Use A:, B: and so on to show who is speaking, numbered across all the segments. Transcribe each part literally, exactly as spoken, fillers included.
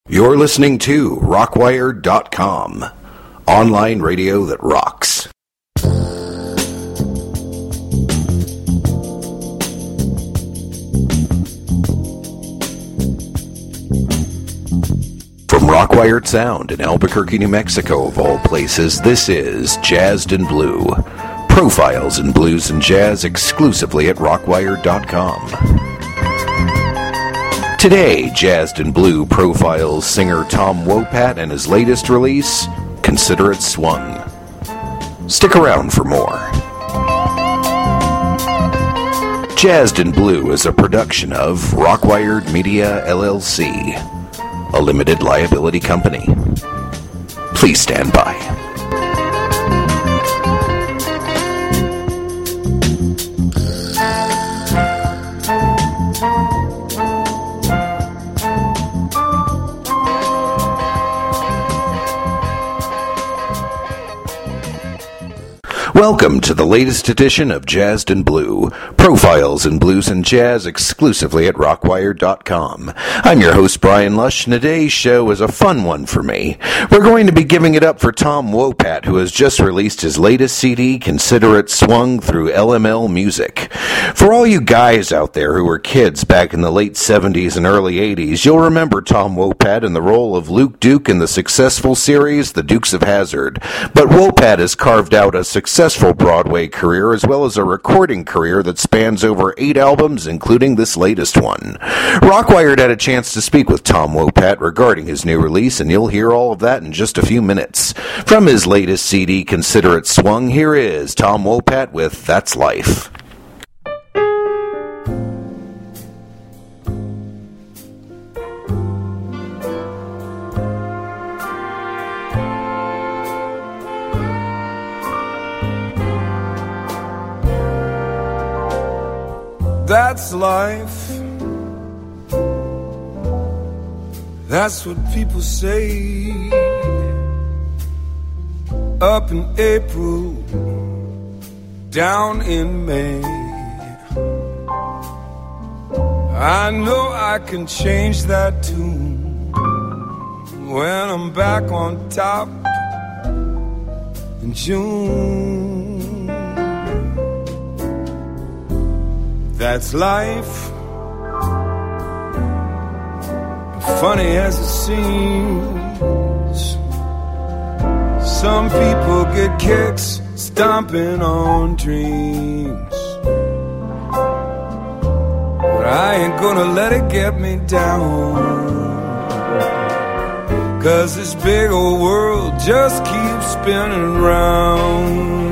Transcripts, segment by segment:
A: You're listening to Rockwire dot com, online radio that rocks. From Rockwired Sound in Albuquerque, New Mexico, of all places, this is Jazzed in Blue. Profiles in blues and jazz exclusively at Rockwire dot com. Today, Jazzed in Blue profiles singer Tom Wopat and his latest release, Consider It Swung. Stick around for more. Jazzed in Blue is a production of Rockwired Media, L L C, a limited liability company. Please stand by. Welcome to the latest edition of Jazzed in Blue, profiles in blues and jazz exclusively at Rockwire dot com. I'm your host, Brian Lush, and today's show is a fun one for me. We're going to be giving it up for Tom Wopat, who has just released his latest C D, Consider It Swung, through L M L Music. For all you guys out there who were kids back in the late seventies and early eighties, you'll remember Tom Wopat in the role of Luke Duke in the successful series The Dukes of Hazzard. But Wopat has carved out a successful Broadway career as well as a recording career that spans over eight albums, including this latest one. Rockwired had a chance to speak with Tom Wopat regarding his new release, and you'll hear all of that in just a few minutes. From his latest C D, Consider It Swung, here is Tom Wopat with That's Life.
B: That's life. That's what people say. Up in April, down in May. I know I can change that tune when I'm back on top in June. That's life, funny as it seems. Some people get kicks stomping on dreams, but I ain't gonna let it get me down, 'cause this big old world just keeps spinning round.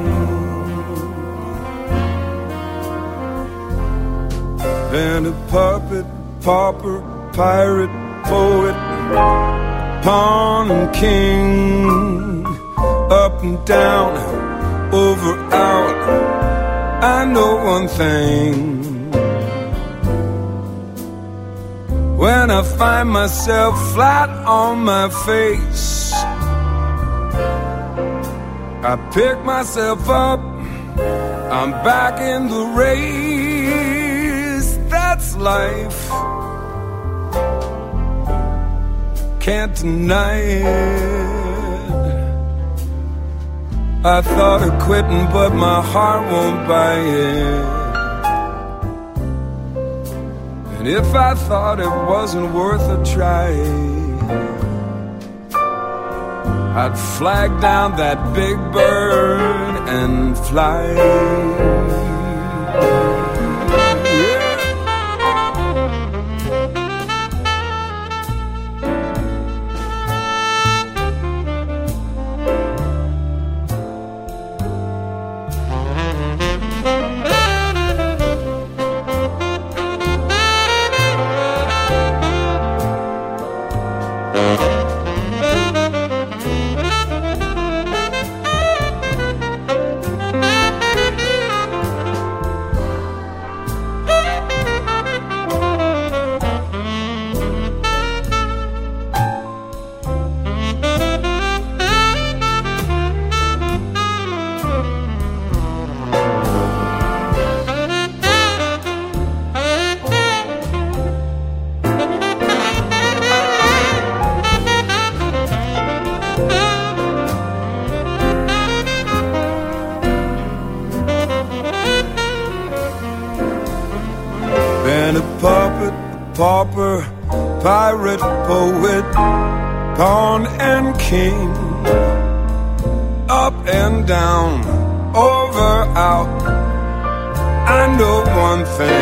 B: Been a puppet, pauper, pirate, poet, pawn and king, up and down, over, out. I know one thing: when I find myself flat on my face, I pick myself up, I'm back in the race. That's life, can't deny it. I thought of quitting, but my heart won't buy it. And if I thought it wasn't worth a try, I'd flag down that big bird and fly. prophet, poet, pawn and king, up and down, over, out, I know one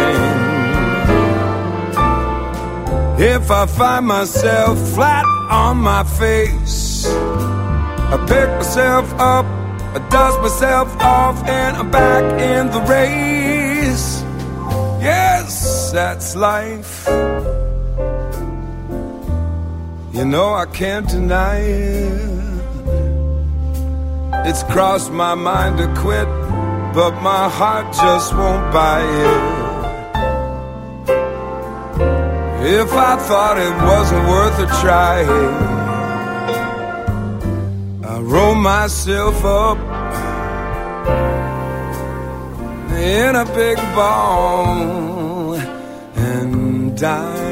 B: thing. If I find myself flat on my face, I pick myself up, I dust myself off, and I'm back in the race. Yes, that's life. You know I can't deny it. It's crossed my mind to quit, but my heart just won't buy it. If I thought it wasn't worth a try, I roll myself up in a big ball and die.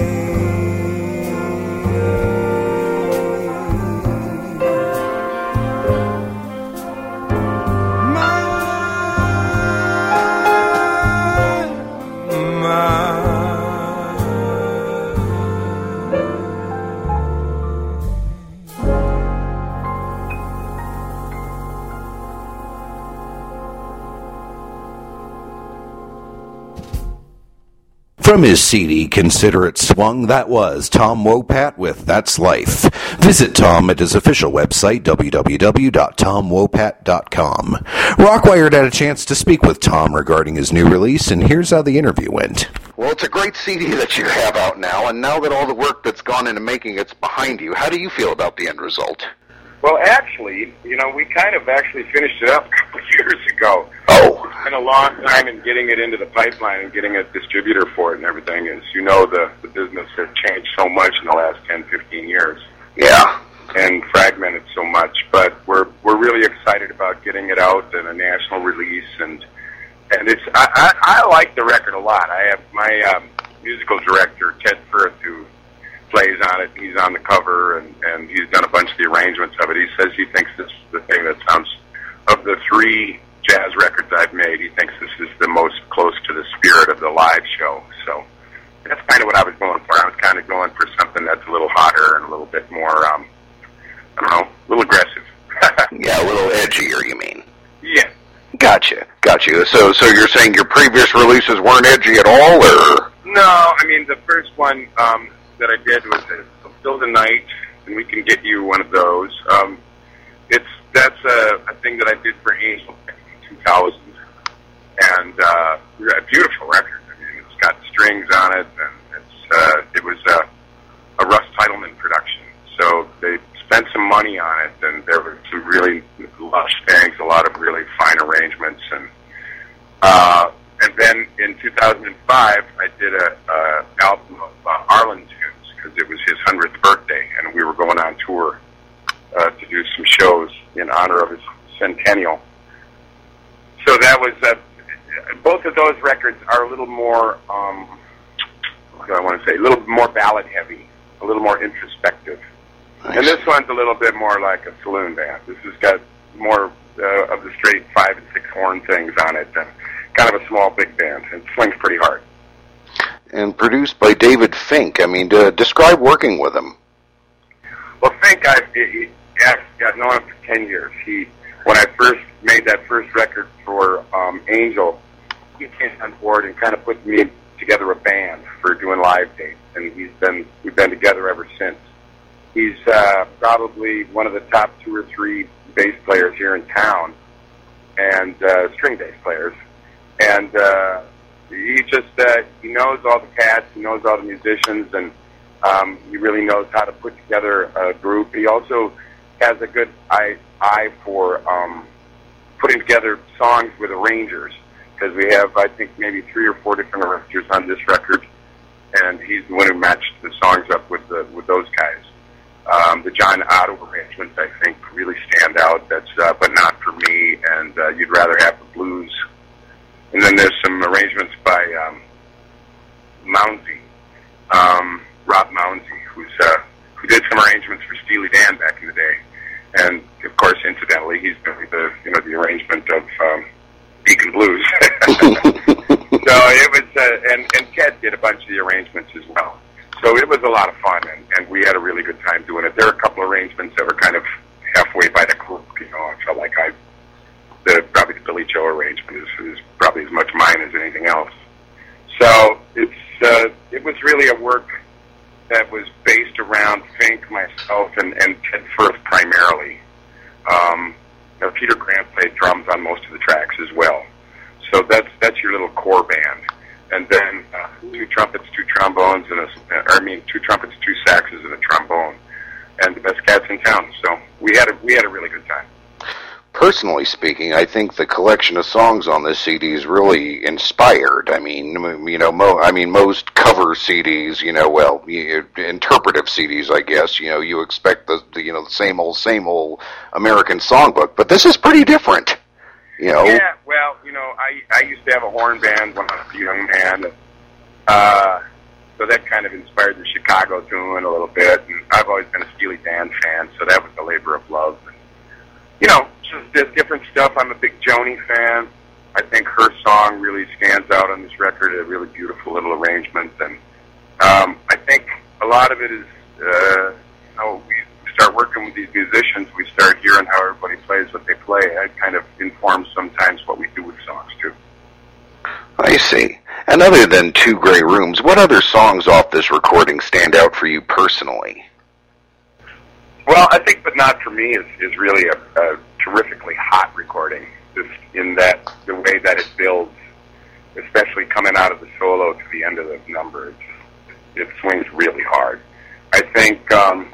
A: From his C D, Consider It Swung, that was Tom Wopat with That's Life. Visit Tom at his official website, w w w dot tom wopat dot com. Rockwired had a chance to speak with Tom regarding his new release, and here's how the interview went.
C: Well, it's a great C D that you have out now, and now that all the work that's gone into making it's behind you, how do you feel about the end result?
D: Well, actually, you know, we kind of actually finished it up a couple of years ago.
C: Oh.
D: It's been a long time in getting it into the pipeline and getting a distributor for it and everything. As you know, the, the business has changed so much in the last ten, fifteen years.
C: Yeah.
D: And fragmented so much. But we're we're really excited about getting it out in a national release. And and it's I, I, I like the record a lot. I have my um, musical director, Ted Firth, who plays on it. He's on the cover, and, and he's done a bunch of the arrangements of it. He says he thinks this is the thing that sounds, of the three jazz records I've made, he thinks this is the most close to the spirit of the live show. So that's kind of what I was going for. I was kind of going for something that's a little hotter and a little bit more, um, I don't know, a little aggressive.
C: Yeah, a little edgier, you mean?
D: Yeah.
C: Gotcha, gotcha. So, so you're saying your previous releases weren't edgy at all, or?
D: No, I mean, the first one, um, that I did was uh, Still the Night, and we can get you one of those. Um, it's that's a, a thing that I did for Angel in two thousand, and uh, a beautiful record. I mean, it's got strings on it, and it's uh, it was a, a Russ Titleman production. So they spent some money on it, and there were some really lush things, a lot of really fine arrangements, and uh, and then in two thousand five, I did a, a album of uh, Arlen tunes, because it was his hundredth birthday, and we were going on tour uh, to do some shows in honor of his centennial. So that was, uh, both of those records are a little more, um, what do I want to say, a little more ballad heavy, a little more introspective. Nice. And this one's a little bit more like a saloon band. This has got more uh, of the straight five and six horn things on it, and kind of a small big band. It swings pretty hard.
C: And produced by David Fink. I mean, to describe working with him.
D: Well, Fink, I've, he, I've known him for ten years. He, when I first made that first record for um, Angel, he came on board and kind of put me together a band for doing live dates, and he's been we've been together ever since. He's uh, probably one of the top two or three bass players here in town, and uh, string bass players, and. Uh, He just, uh, he knows all the cats, he knows all the musicians, and um, he really knows how to put together a group. He also has a good eye, eye for um, putting together songs with arrangers, because we have, I think, maybe three or four different arrangers on this record, and he's the one who matched the songs up with the, with those guys. Um, the John Otto arrangements, I think, really stand out. That's uh, But Not For Me, and uh, You'd Rather Have the Blues. And then there's some arrangements by um, Mounsey, um, Rob Mounsey, who's uh, who did some arrangements for Steely Dan back in the day, and of course, incidentally, he's doing the you know the arrangement of um, Deacon Blues. So it was, uh, and and Ted did a bunch of the arrangements as well. So it was a lot of fun, and and we had a really good time doing it. There are a couple of arrangements that were kind of halfway by the crook, you know. I felt like I, the probably the Billy Joe arrangement is, is probably as much mine as anything else. So it's uh, it was really a work that was based around Fink, myself, and, and Ted Firth primarily. Um, you know, Peter Grant played drums on most of the tracks as well. So that's that's your little core band. And then uh, two trumpets, two trombones, and a, or, I mean, two trumpets, two saxes, and a trombone, and the best cats in town. So we had a we had a really good time.
C: Personally speaking, I think the collection of songs on this C D is really inspired. I mean, you know, mo- I mean, most cover C Ds, you know, well, you, interpretive C Ds, I guess, you know, you expect the, the, you know, the same old, same old American songbook, but this is pretty different, you know.
D: Yeah, well, you know, I I used to have a horn band when I was a young man, and, uh, so that kind of inspired the Chicago tune a little bit, and I've always been a Steely Dan fan, so that was a labor of love. And, you know, just uh, different stuff. I'm a big Joni fan. I think her song really stands out on this record, a really beautiful little arrangement. And um, I think a lot of it is, uh, you know, we start working with these musicians, we start hearing how everybody plays what they play. It kind of informs sometimes what we do with songs, too.
C: I see. And other than Two Gray Rooms, what other songs off this recording stand out for you personally?
D: Well, I think But Not For Me is, is really a, a terrifically hot recording, just in that the way that it builds, especially coming out of the solo to the end of the number, it, just, it swings really hard. I think um,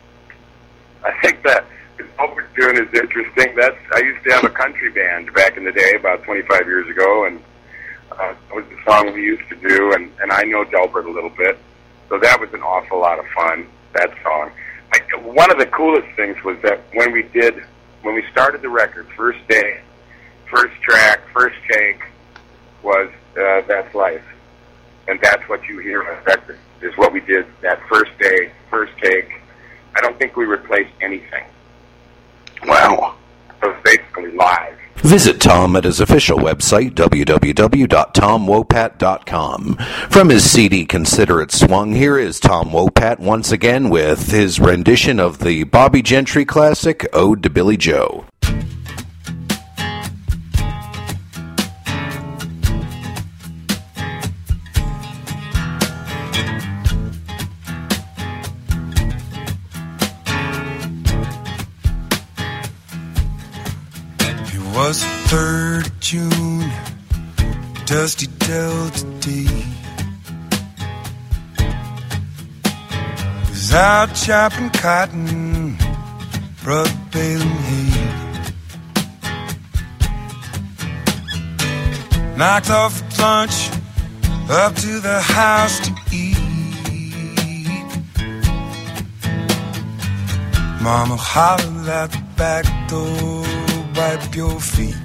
D: I think that what we're doing is interesting. That's I used to have a country band back in the day, about twenty-five years ago, and uh, that was the song we used to do, and, and I know Delbert a little bit, so that was an awful lot of fun, that song. I, one of the coolest things was that when we did, when we started the record, first day, first track, first take, was uh, That's Life. And that's what you hear on the record, is what we did that first day, first take. I don't think we replaced anything.
C: Wow.
D: So it's basically live.
A: Visit Tom at his official website, w w w dot tom wopat dot com. From his C D Consider It Swung, here is Tom Wopat once again with his rendition of the Bobby Gentry classic, Ode to Billy Joe.
B: It was the third of June, dusty Delta day. Was out chopping cotton, brother baling hay. Knocked off the lunch, up to the house to eat. Mama hollered at the back door, wipe your feet.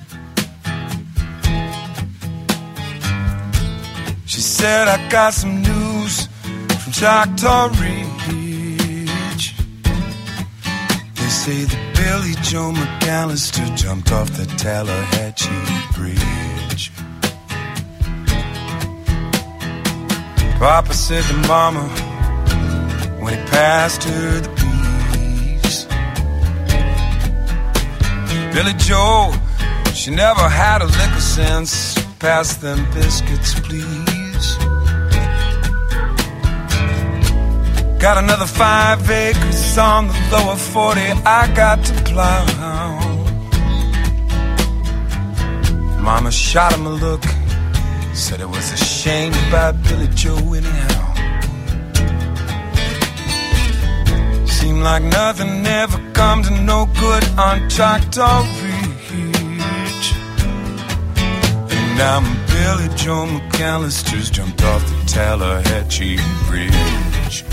B: She said, I got some news from Choctaw Ridge. They say that Billy Joe McAllister jumped off the Tallahatchie Bridge. Papa said to Mama when he passed her the peas, Billy Joe, she never had a lick of sense. Pass them biscuits, please. Got another five acres on the lower forty I got to plow. Mama shot him a look, said it was a shame about Billy Joe anyhow. Seemed like nothing ever come to no good on Choctaw Ridge. And now Billy Joe McAllister's jumped off the Tallahatchie Bridge.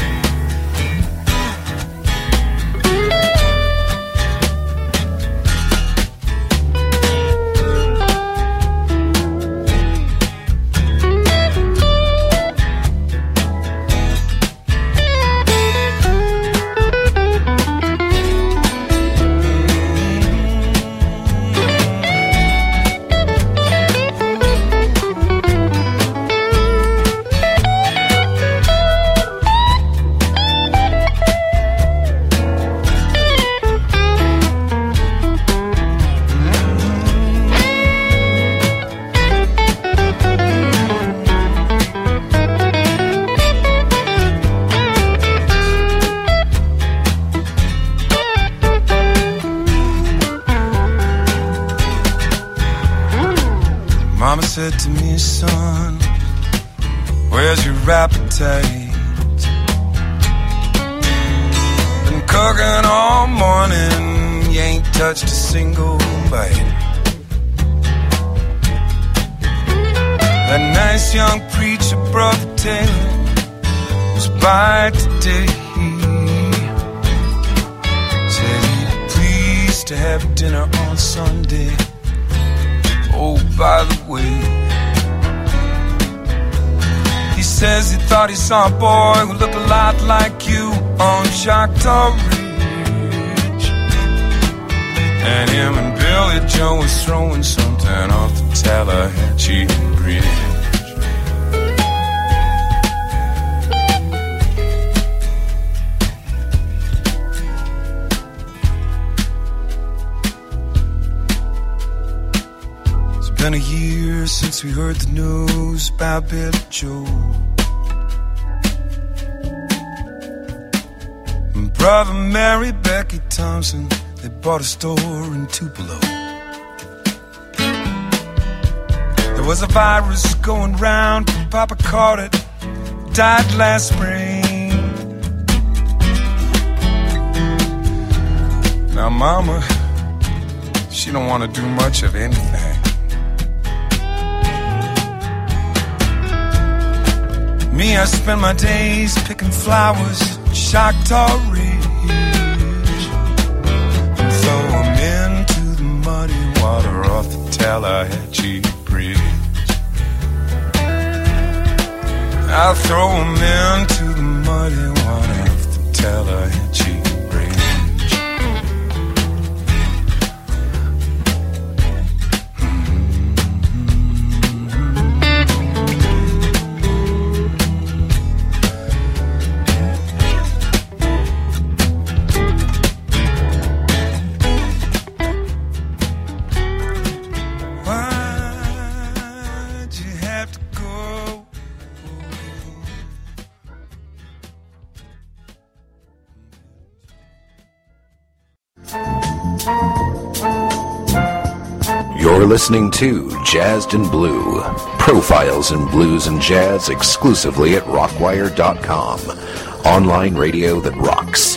B: said to me, son, where's your appetite? Been cooking all morning, you ain't touched a single bite. That nice young preacher, Brother Taylor, was by today. Said he'd be pleased to have dinner on Sunday. Oh, by the way, he says he thought he saw a boy who looked a lot like you on Choctaw Ridge. And him and Billy Joe was throwing something off the Tallahatchie Bridge. Been a year since we heard the news about Billy Joe. And Brother Mary Becky Thompson, they bought a store in Tupelo. There was a virus going round, Papa caught it, died last spring. Now Mama, she don't want to do much of anything. Me, I spend my days picking flowers, Choctaw Ridge, and throw them into the muddy water off the Tallahatchie Bridge. I'll throw them into the muddy water off the Tallahatchie Bridge.
A: You're listening to Jazzed and Blue, profiles in blues and jazz exclusively at rockwire dot com. Online radio that rocks.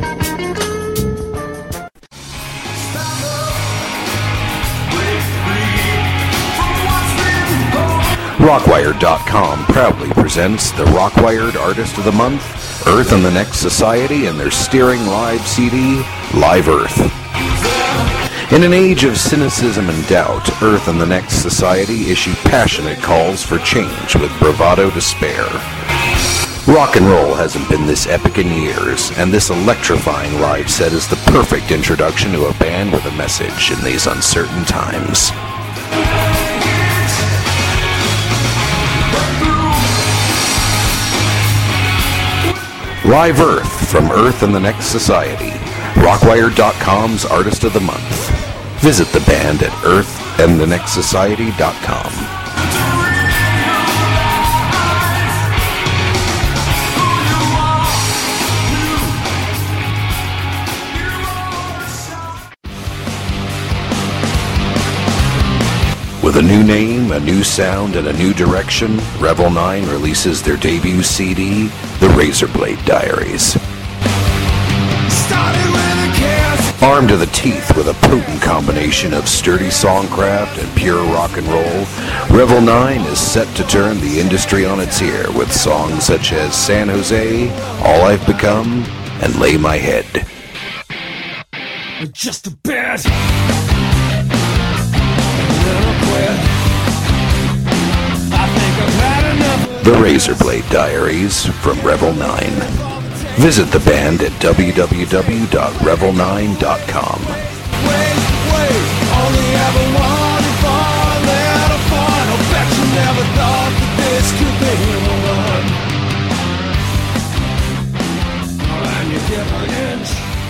A: rockwire dot com proudly presents the Rockwired Artist of the Month, Earth and the Next Society, and their steering live C D, Live Earth. In an age of cynicism and doubt, Earth and the Next Society issue passionate calls for change with bravado to spare. Rock and roll hasn't been this epic in years, and this electrifying live set is the perfect introduction to a band with a message in these uncertain times. Live Earth from Earth and the Next Society, rockwire dot com's Artist of the Month. Visit the band at earth and the next society dot com. With a new name, a new sound, and a new direction, Revel nine releases their debut C D, The Razorblade Diaries. Armed to the teeth with a potent combination of sturdy songcraft and pure rock and roll, Revel nine is set to turn the industry on its ear with songs such as San Jose, All I've Become, and Lay My Head.
B: Just a bit.
A: The Razorblade Diaries from Revel nine. Visit the band at w w w dot revel nine dot com.
B: Wait, wait, only ever wanted fun, little fun. I bet you never thought that this could be the one. And you give an inch.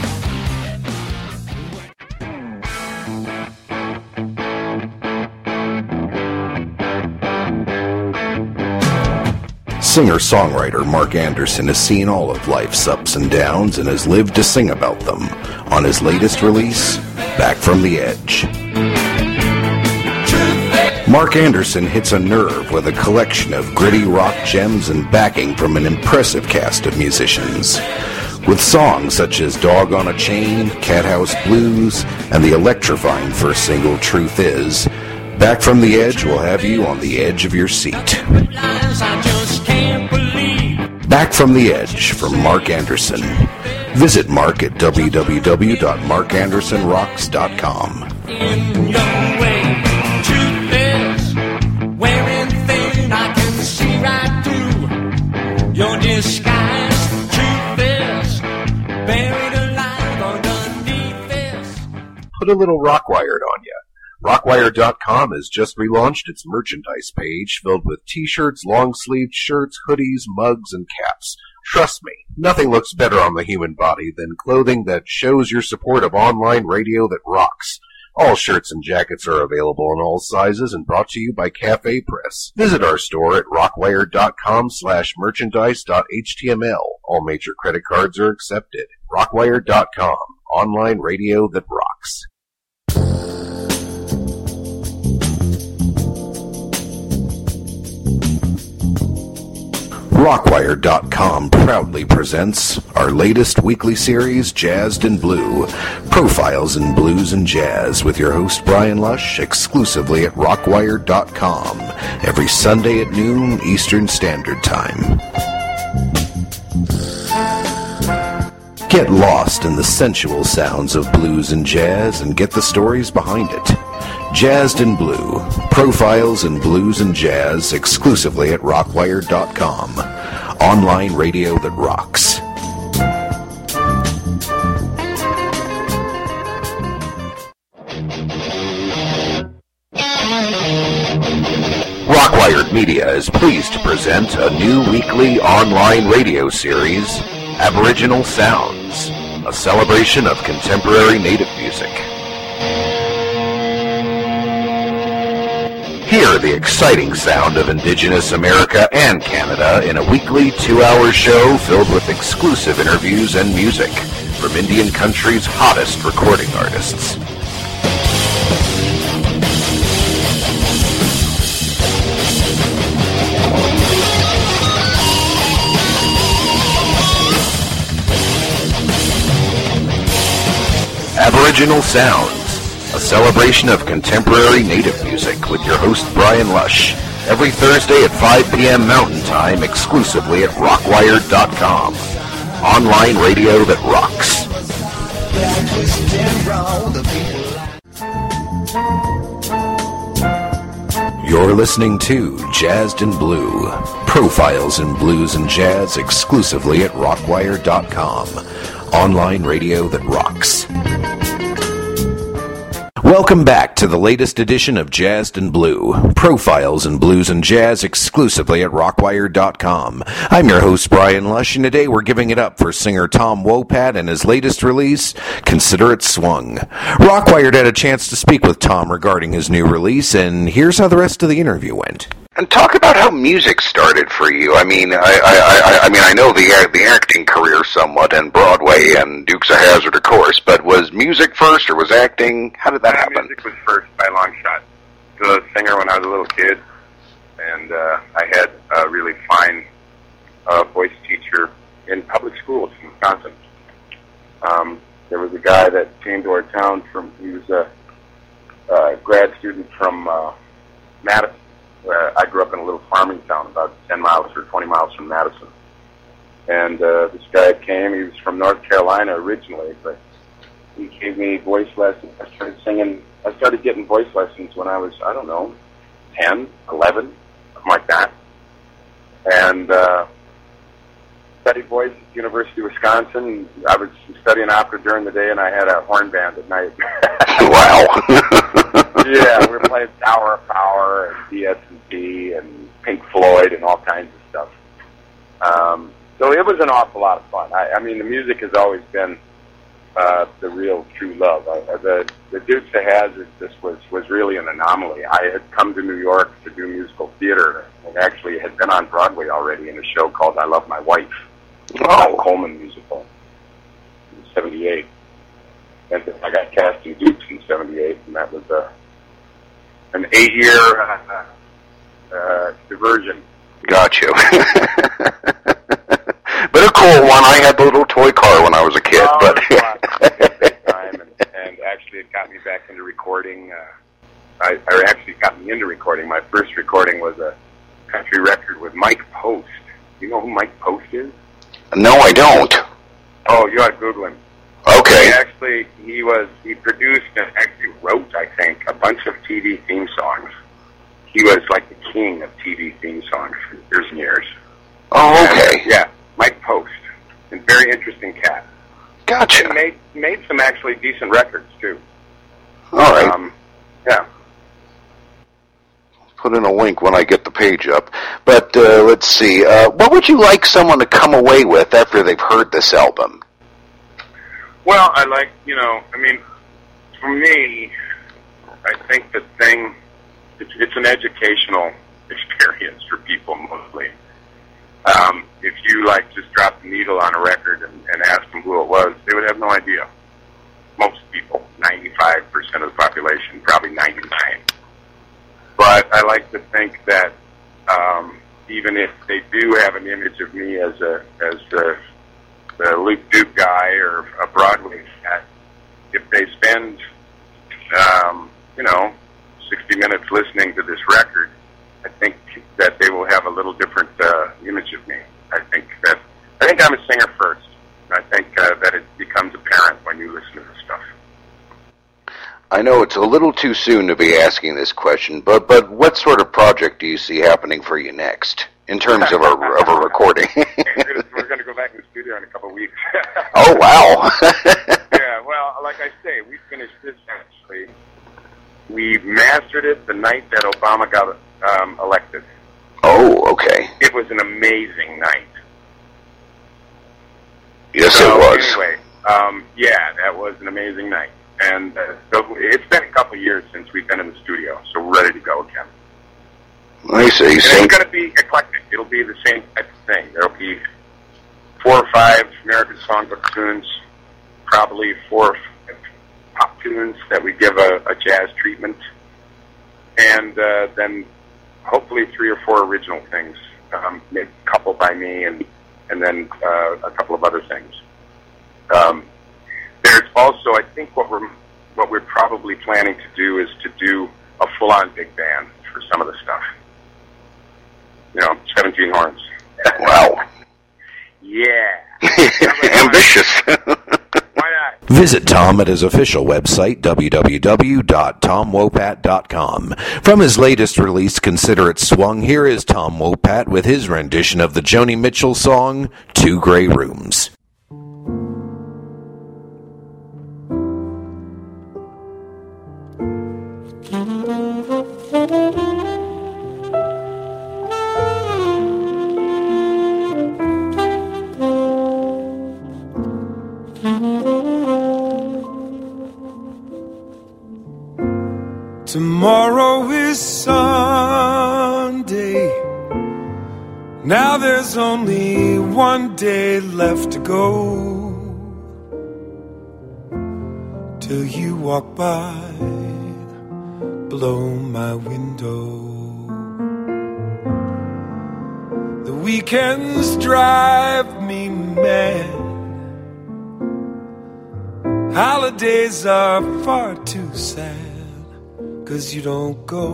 A: Singer-songwriter Mark Anderson has seen all of life's ups and downs and has lived to sing about them on his latest release, Back from the Edge. Mark Anderson hits a nerve with a collection of gritty rock gems and backing from an impressive cast of musicians. With songs such as Dog on a Chain, Cathouse Blues, and the electrifying first single, Truth Is, Back from the Edge will have you on the edge of your seat. Back from the Edge from Mark Anderson. Visit Mark at w w w dot mark anderson rocks dot com.
E: In your way, truth is wearing thin. I can see right through your disguise. Truth is buried alive underneath this.
A: Put a little Rockwired on ya. Rockwire dot com has just relaunched its merchandise page filled with t-shirts, long-sleeved shirts, hoodies, mugs, and caps. Trust me, nothing looks better on the human body than clothing that shows your support of online radio that rocks. All shirts and jackets are available in all sizes and brought to you by Cafe Press. Visit our store at rockwire dot com slash merchandise dot h t m l. All major credit cards are accepted. rockwire dot com, online radio that rocks. Rockwire dot com proudly presents our latest weekly series, Jazzed in Blue, Profiles in Blues and Jazz, with your host Brian Lush, exclusively at rockwire dot com, every Sunday at noon Eastern Standard Time. Get lost in the sensual sounds of blues and jazz and get the stories behind it. Jazzed in Blue, Profiles in Blues and Jazz, exclusively at rockwire dot com. Online radio that rocks. Rockwired Media is pleased to present a new weekly online radio series, Aboriginal Sounds, a celebration of contemporary native music. Hear the exciting sound of Indigenous America and Canada in a weekly two-hour show filled with exclusive interviews and music from Indian country's hottest recording artists. Aboriginal Sounds, a celebration of contemporary native music with your host Brian Lush, every Thursday at five p.m. Mountain Time, exclusively at rockwire dot com. Online radio that rocks. You're listening to Jazzed in Blue, Profiles in Blues and Jazz, exclusively at rockwire dot com. Online radio that rocks. Welcome back to the latest edition of Jazzed in Blue, Profiles in Blues and Jazz, exclusively at rockwire dot com. I'm your host, Brian Lush, and today we're giving it up for singer Tom Wopat and his latest release, Consider It Swung. Rockwired had a chance to speak with Tom regarding his new release, and here's how the rest of the interview went.
C: And talk about how music started for you. I mean, I, I, I, I mean, I know the the acting career somewhat, and Broadway and Dukes of Hazzard, of course. But was music first, or was acting? How did that
D: yeah,
C: happen?
D: Music was first by a long shot. I was a singer when I was a little kid, and uh, I had a really fine uh, voice teacher in public schools in Wisconsin. Um, there was a guy that came to our town from. He was a, a grad student from uh, Madison. Uh, I grew up in a little farming town about ten miles or twenty miles from Madison. And uh, this guy came, he was from North Carolina originally, but he gave me voice lessons. I started singing, I started getting voice lessons when I was, I don't know, ten, eleven, something like that. And uh, studied voice at the University of Wisconsin. I was studying opera during the day, and I had a horn band at night.
C: Wow.
D: Yeah, we were playing Tower of Power and D S and P and Pink Floyd and all kinds of stuff. Um, so it was an awful lot of fun. I, I mean, the music has always been uh, the real true love. Uh, the the Dukes of Hazzard, this was, was really an anomaly. I had come to New York to do musical theater and actually had been on Broadway already in a show called I Love My Wife,
C: Oh.
D: a Coleman musical in seventy-eight. And I got cast in Dukes in seventy-eight, and that was a an eight-year uh, uh, diversion.
C: Gotcha. But a cool one. I had the little toy car when I was a kid.
D: Oh,
C: but
D: it was fun. It was a big time, and, and actually it got me back into recording. Uh, I, I actually got me into recording. My first recording was a country record with Mike Post. You know who Mike Post is?
C: No, I don't.
D: Oh, you ought to Google him.
C: Okay.
D: He actually, he was, he produced and actually wrote, I think, a bunch of T V theme songs. He was like the king of T V theme songs for years and years.
C: Oh, okay.
D: And, yeah, Mike Post. And very interesting cat.
C: Gotcha.
D: He made, made some actually decent records, too.
C: All right.
D: Um, yeah.
C: Put in a link when I get the page up. But uh, let's see. Uh, what would you like someone to come away with after they've heard this album?
D: Well, I like, you know, I mean, for me, I think the thing, it's, it's an educational experience for people mostly. Um, if you, like, just drop the needle on a record and, and ask them who it was, they would have no idea. Most people, ninety-five percent of the population, probably ninety-nine. But I like to think that um, even if they do have an image of me as a as a, a Luke Duke guy or a Broadway cat, if they spend um, you know sixty minutes listening to this record, I think that they will have a little different uh, image of me. I think that I think I'm a singer first. I think uh, that it becomes apparent when you listen to this stuff.
C: I know it's a little too soon to be asking this question, but but what sort of project do you see happening for you next in terms of a of a recording?
D: We're going to go back in the studio in a couple of weeks.
C: Oh wow!
D: Yeah, well, like I say, we finished this actually. We mastered it the night that Obama got um, elected.
C: Oh, okay.
D: It was an amazing night.
C: Yes,
D: so,
C: it was.
D: Anyway, um, yeah, that was an amazing night. And uh, so it's been a couple years since we've been in the studio, so we're ready to go again.
C: I see.
D: And
C: So,
D: it's going to be eclectic. It'll be the same type of thing. There'll be four or five American Songbook tunes, probably four or five pop tunes that we give a, a jazz treatment, and uh, then hopefully three or four original things, um, maybe a couple by me, and and then uh, a couple of other things. Um, There's also, I think, what we're what we're probably planning to do is to do a full-on big band for some of the stuff. You know, seventeen horns.
C: wow.
D: Yeah.
C: Ambitious.
D: Why not?
A: Visit Tom at his official website, w w w dot tom wopat dot com. From his latest release, Consider It Swung, here is Tom Wopat with his rendition of the Joni Mitchell song, Two Gray Rooms.
B: Tomorrow is Sunday. Now there's only one day left to go till you walk by below my window. The weekends drive me mad. Holidays are far too sad, 'cause you don't go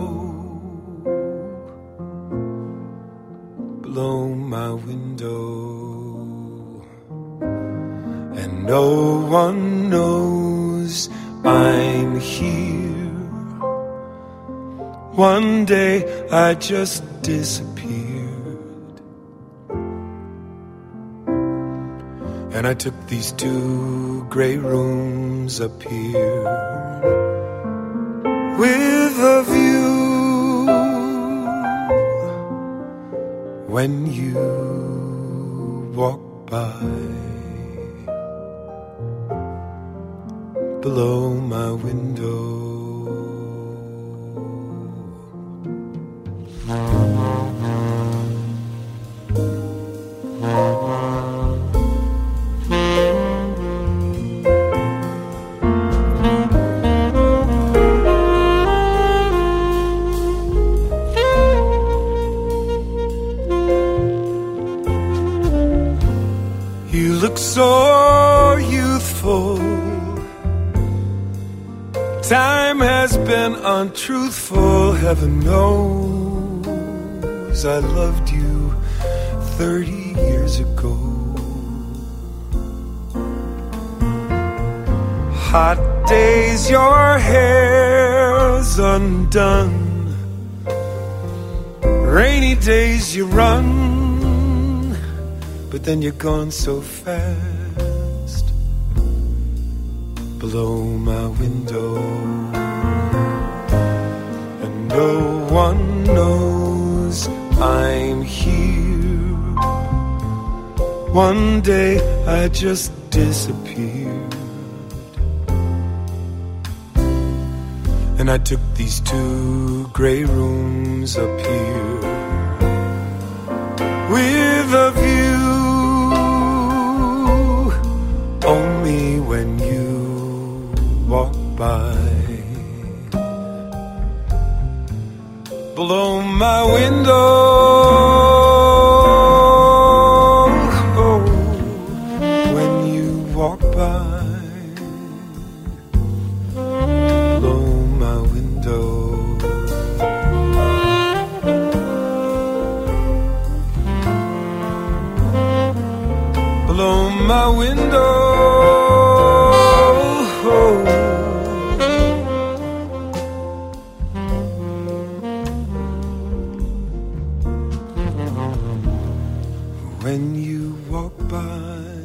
B: below my window. And no one knows I'm here. One day I just disappeared, and I took these two gray rooms up here with a view. When you walk by below my window. time has been untruthful, heaven knows I loved you thirty years ago. Hot days, your hair's undone. Rainy days, you run, but then you're gone so fast. Below my window, and no one knows I'm here. One day I just disappeared, and I took these two gray rooms up here with a view. Only when you walk by below my window. Oh, when you walk by below my window. Below my window. When you walk by.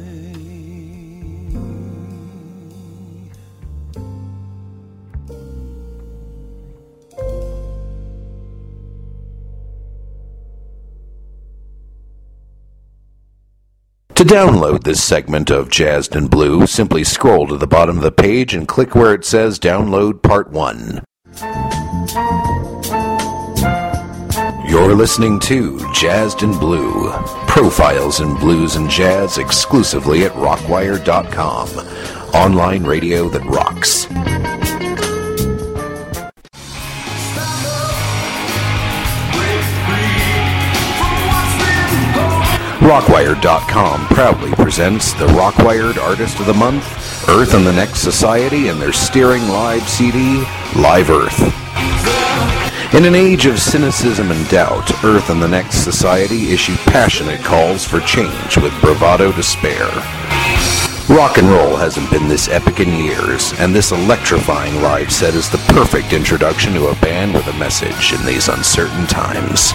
A: To download this segment of Jazzed and Blue, simply scroll to the bottom of the page and click where it says Download Part one. You're listening to Jazzed and Blue, profiles in blues and jazz exclusively at rockwire dot com. Online radio that rocks. Rockwire dot com proudly presents the Rockwired Artist of the Month, Earth and the Next Society, and their steering live C D, Live Earth. In an age of cynicism and doubt, Earth and the Next Society issue passionate calls for change with bravado to spare. Rock and roll hasn't been this epic in years, and this electrifying live set is the perfect introduction to a band with a message in these uncertain times.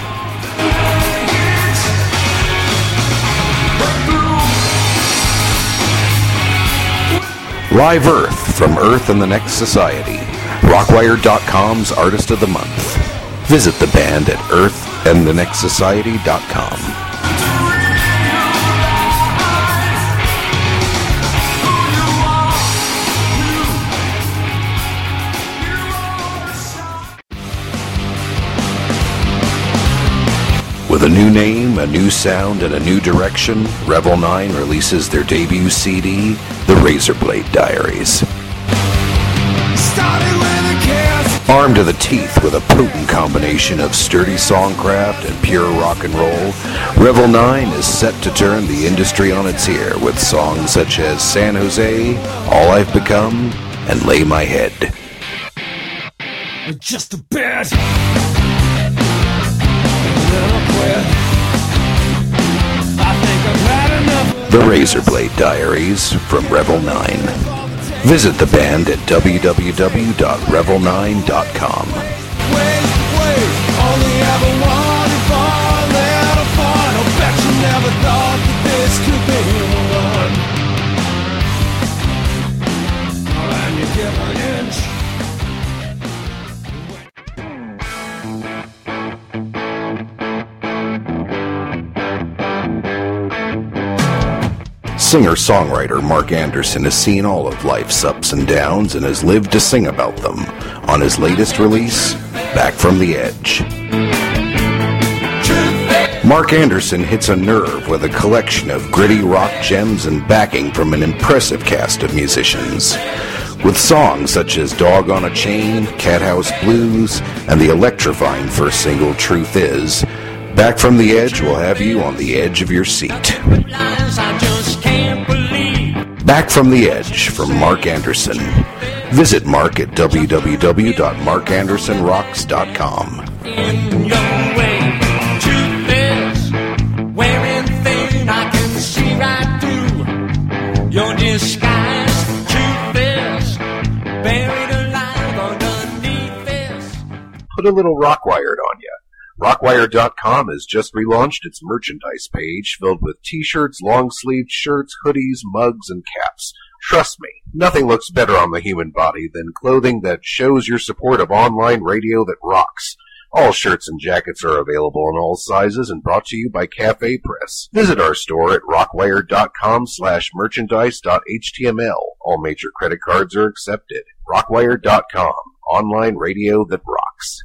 A: Live Earth from Earth and the Next Society, Rockwire dot com's Artist of the Month. Visit the band at earth and the next society dot com. With a new name, a new sound, and a new direction, Revel nine releases their debut C D, The Razorblade Diaries. Armed to the teeth with a potent combination of sturdy songcraft and pure rock and roll, Revel nine is set to turn the industry on its ear with songs such as San Jose, All I've Become, and Lay My Head.
E: Just a bit.
A: The Razorblade Diaries from Revel nine. Visit the band at w w w dot revel nine dot com.
E: Wait, wait, only ever wanted fun, little fun. I'll bet you never thought that this could be the one. And you give an inch.
A: Singer-songwriter Mark Anderson has seen all of life's ups and downs and has lived to sing about them on his latest release, Back from the Edge. Mark Anderson hits a nerve with a collection of gritty rock gems and backing from an impressive cast of musicians. With songs such as Dog on a Chain, Cathouse Blues, and the electrifying first single, Truth Is, Back from the Edge will have you on the edge of your seat. Back from the Edge from Mark Anderson. Visit Mark at w w w dot mark anderson rocks dot com.
E: In your way, truth is, wearing thin, I can see right through your disguise. Truth is, buried alive underneath this.
A: Put a little Rockwired on you. Rockwired dot com has just relaunched its merchandise page filled with t-shirts, long-sleeved shirts, hoodies, mugs, and caps. Trust me, nothing looks better on the human body than clothing that shows your support of online radio that rocks. All shirts and jackets are available in all sizes and brought to you by Cafe Press. Visit our store at rockwired dot com slash merchandise dot h t m l. All major credit cards are accepted. rockwired dot com, online radio that rocks.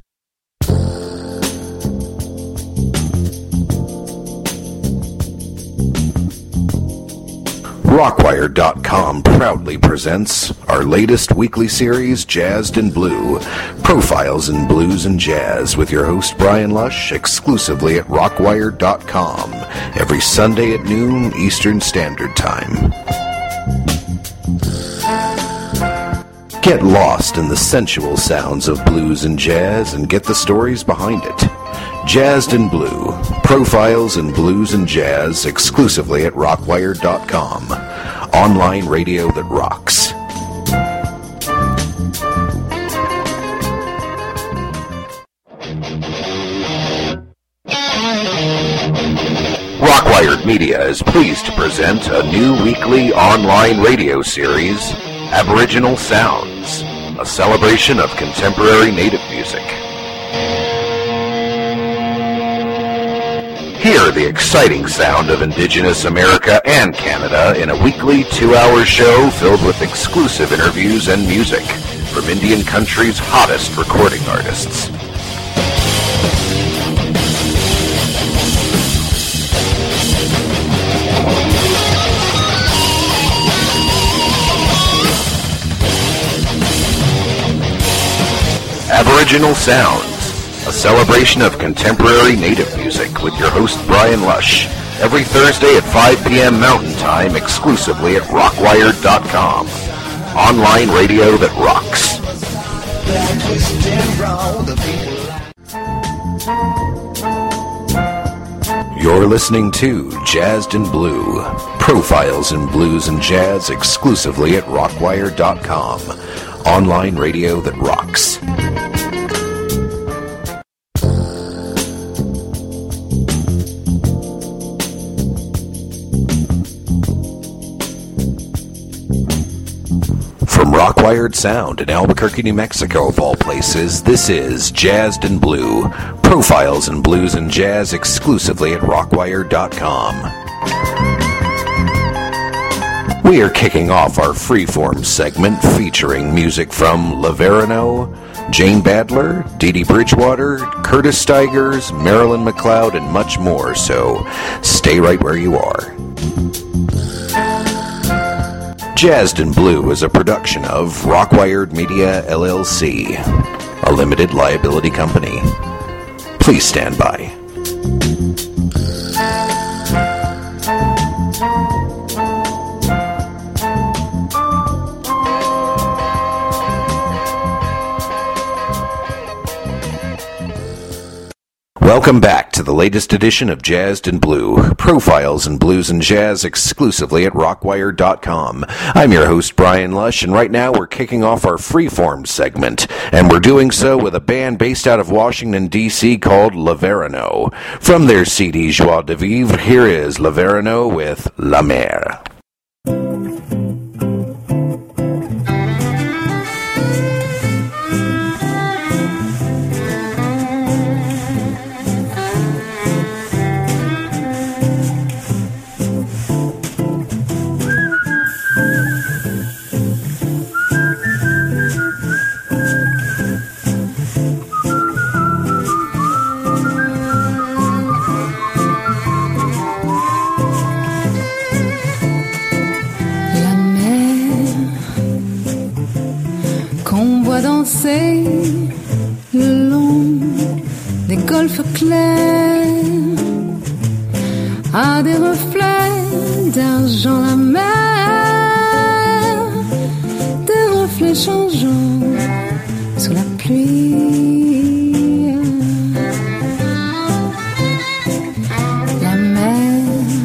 A: rockwired dot com proudly presents our latest weekly series, Jazzed in Blue, Profiles in Blues and Jazz, with your host Brian Lush, exclusively at rockwired dot com, every Sunday at noon Eastern Standard Time. Get lost in the sensual sounds of blues and jazz and get the stories behind it. Jazzed in Blue, Profiles in Blues and Jazz, exclusively at rockwired dot com, online radio that rocks. Rockwired Media is pleased to present a new weekly online radio series, Aboriginal Sounds, a celebration of contemporary native music. Hear the exciting sound of Indigenous America and Canada in a weekly two-hour show filled with exclusive interviews and music from Indian country's hottest recording artists. Aboriginal Sounds, a celebration of contemporary native music with your host Brian Lush, every Thursday at five p.m. Mountain Time, exclusively at rockwired dot com, online radio that rocks. You're listening to Jazzed in Blue, Profiles in Blues and Jazz, exclusively at rockwired dot com, online radio that rocks. From Rockwired Sound in Albuquerque, New Mexico, of all places, this is Jazzed in Blue, Profiles in Blues and Jazz, exclusively at rockwired dot com. We are kicking off our freeform segment featuring music from Laverino, Jane Badler, Dee Dee Bridgewater, Curtis Stigers, Marilyn McLeod, and much more, so stay right where you are. Jazzed in Blue is a production of Rockwired Media, L L C, a limited liability company. Please stand by. Welcome back to the latest edition of Jazzed in Blue, Profiles in Blues and Jazz, exclusively at rockwired dot com. I'm your host, Brian Lush, and right now we're kicking off our freeform segment, and we're doing so with a band based out of Washington, D C called Laverino. From their C D Joie de Vivre, here is Laverino with La Mer.
F: Le long des golfes clairs, à des reflets d'argent la mer, des reflets reflets changeants sous la pluie. La mer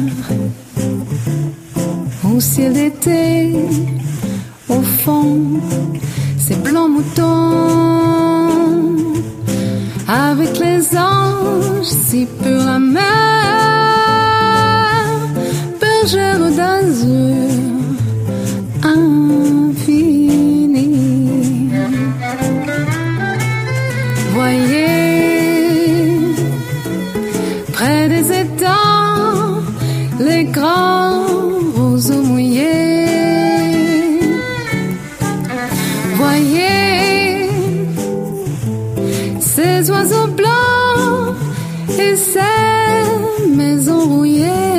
F: au ciel d'été, au fond, ces blancs moutons, avec les anges si purs la mer, bergère d'azur infini. Voyez, près des étangs, les grands roseaux mouillés. Voyez, ces oiseaux blancs et ces maisons rouillées.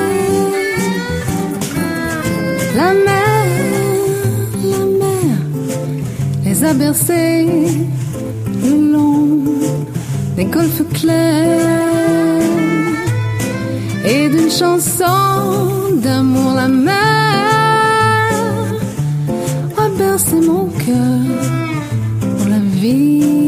F: La mer, la mer les a bercés le long des golfes clairs, et d'une chanson d'amour la mer a bercé mon cœur pour la vie.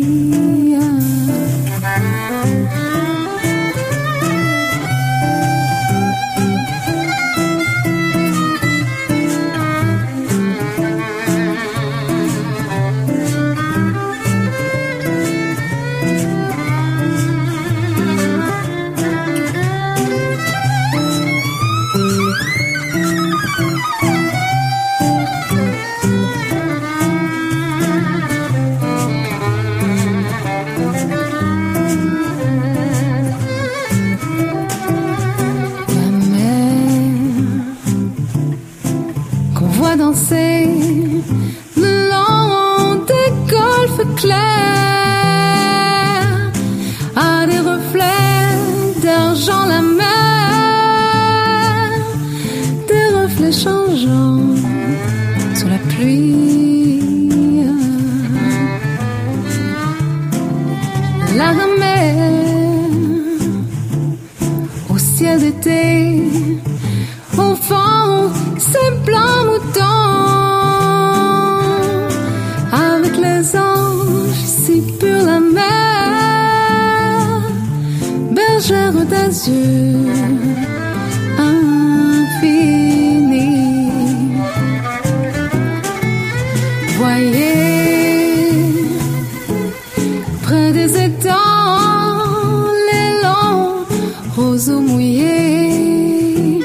F: Danser le long des golfes clairs, à des reflets d'argent la mer, des reflets changeants sous la pluie. La mer au ciel d'été, au fond, ces blancs moutons, avec les anges si purs la mer, bergère d'azur infini. Voyez, près des étangs, les longs roseaux mouillés.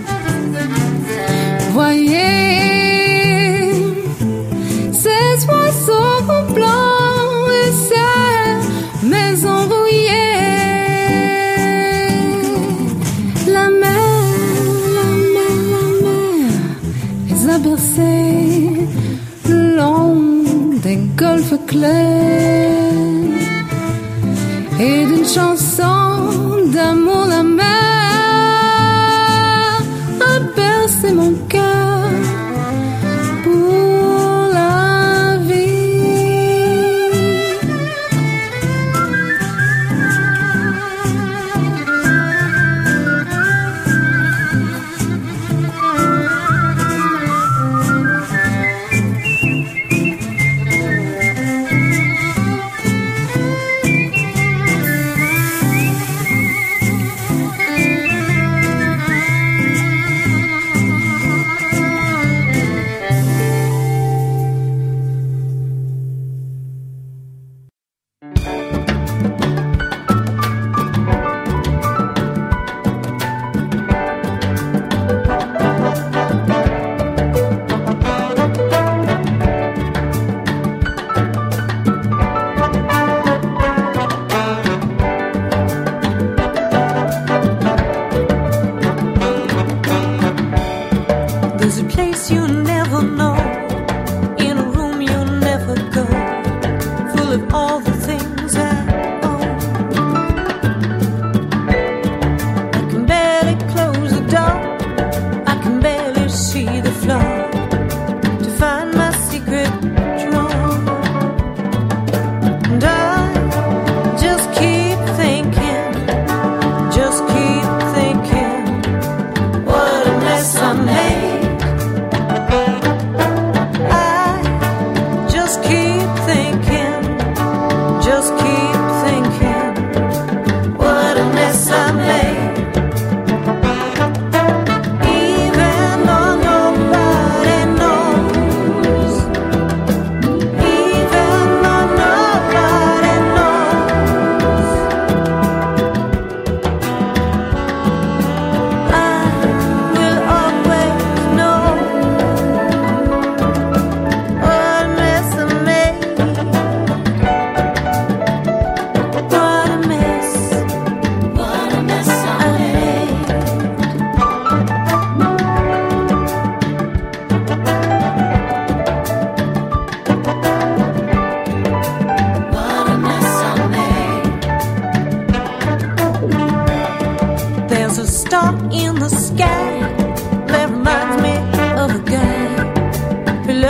F: Voyez, ces oiseaux blancs et ces maisons rouillées. La mer, la mer, la mer les a bercés le long des golfes clairs, et d'une chanson d'amour la mer a bercé mon cœur pour la vie.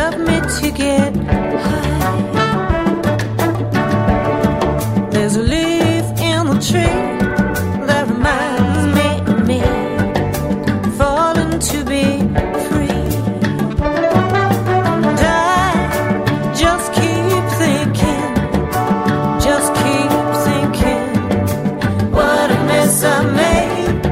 G: love me to get high. There's a leaf in the tree that reminds me of me, falling to be free. And I just keep thinking, just keep thinking, what a mess I made.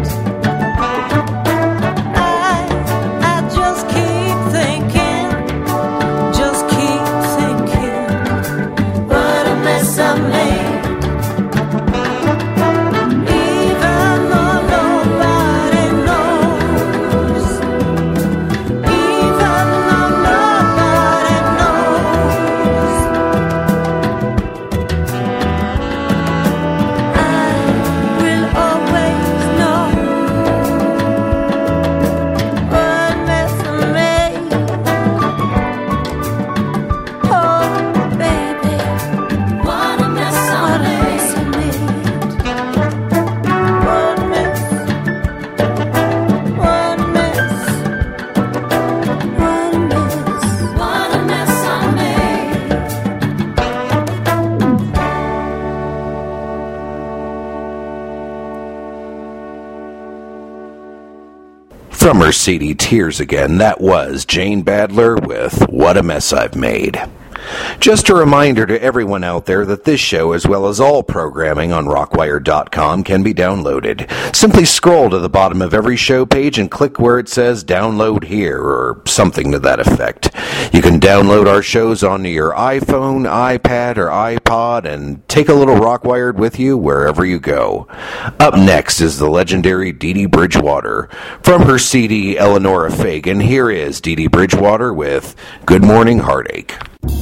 A: From her C D Tears Again, that was Jane Badler with What a Mess I've Made. Just a reminder to everyone out there that this show, as well as all programming on rockwire dot com, can be downloaded. Simply scroll to the bottom of every show page and click where it says download here, or something to that effect. You can download our shows onto your iPhone, iPad, or iPod and take a little Rockwired with you wherever you go. Up next is the legendary Dee Dee Bridgewater. From her C D Eleonora Fagan, here is Dee Dee Bridgewater with Good Morning Heartache.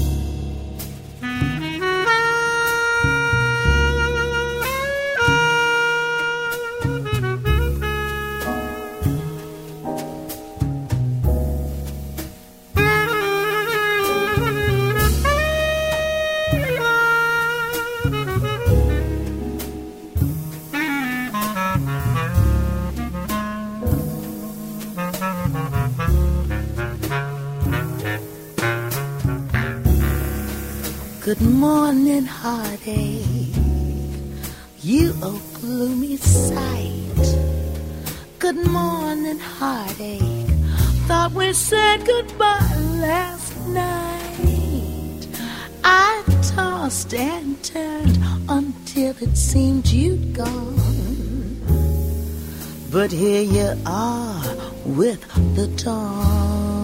G: Good morning, heartache, you old gloomy sight. Good morning, heartache, thought we said goodbye last night. I tossed and turned until it seemed you'd gone, but here you are with the dawn.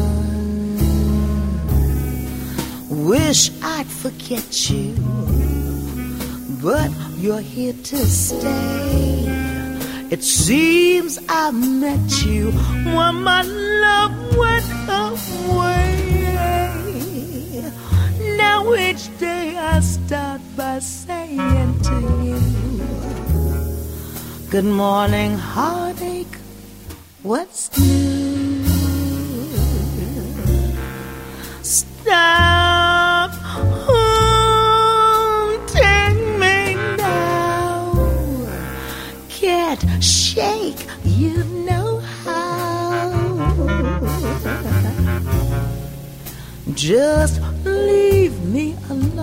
G: Wish I'd forget you, but you're here to stay. It seems I met you when my love went away. Now each day I start by saying to you, good morning, heartache, what's new? Stop haunting me now. Can't shake, you know how. Just leave me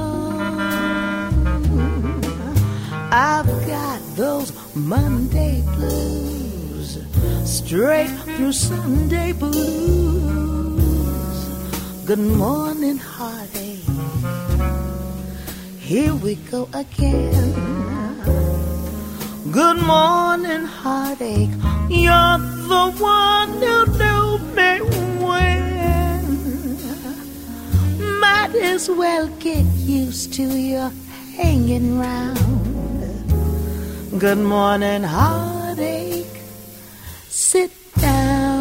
G: alone. I've got those Monday blues, straight through Sunday blues. Good morning, heartache, here we go again. Good morning, heartache, you're the one who knew me when. Might as well get used to your hanging round. Good morning, heartache, sit down.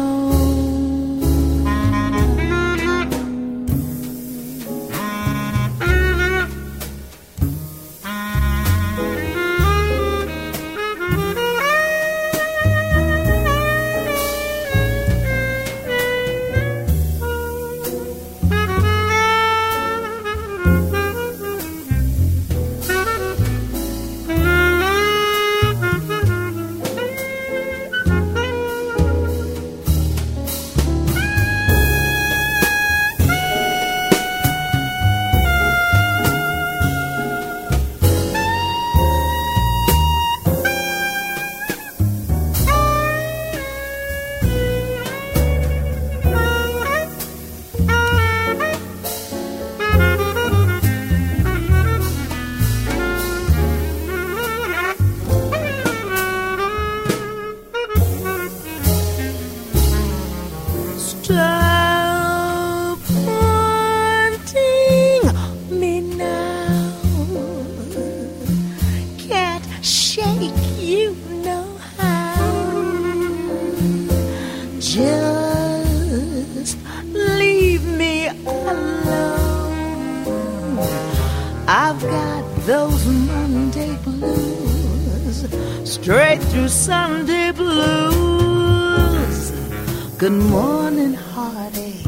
G: those Monday blues, straight through Sunday blues. Good morning, heartache.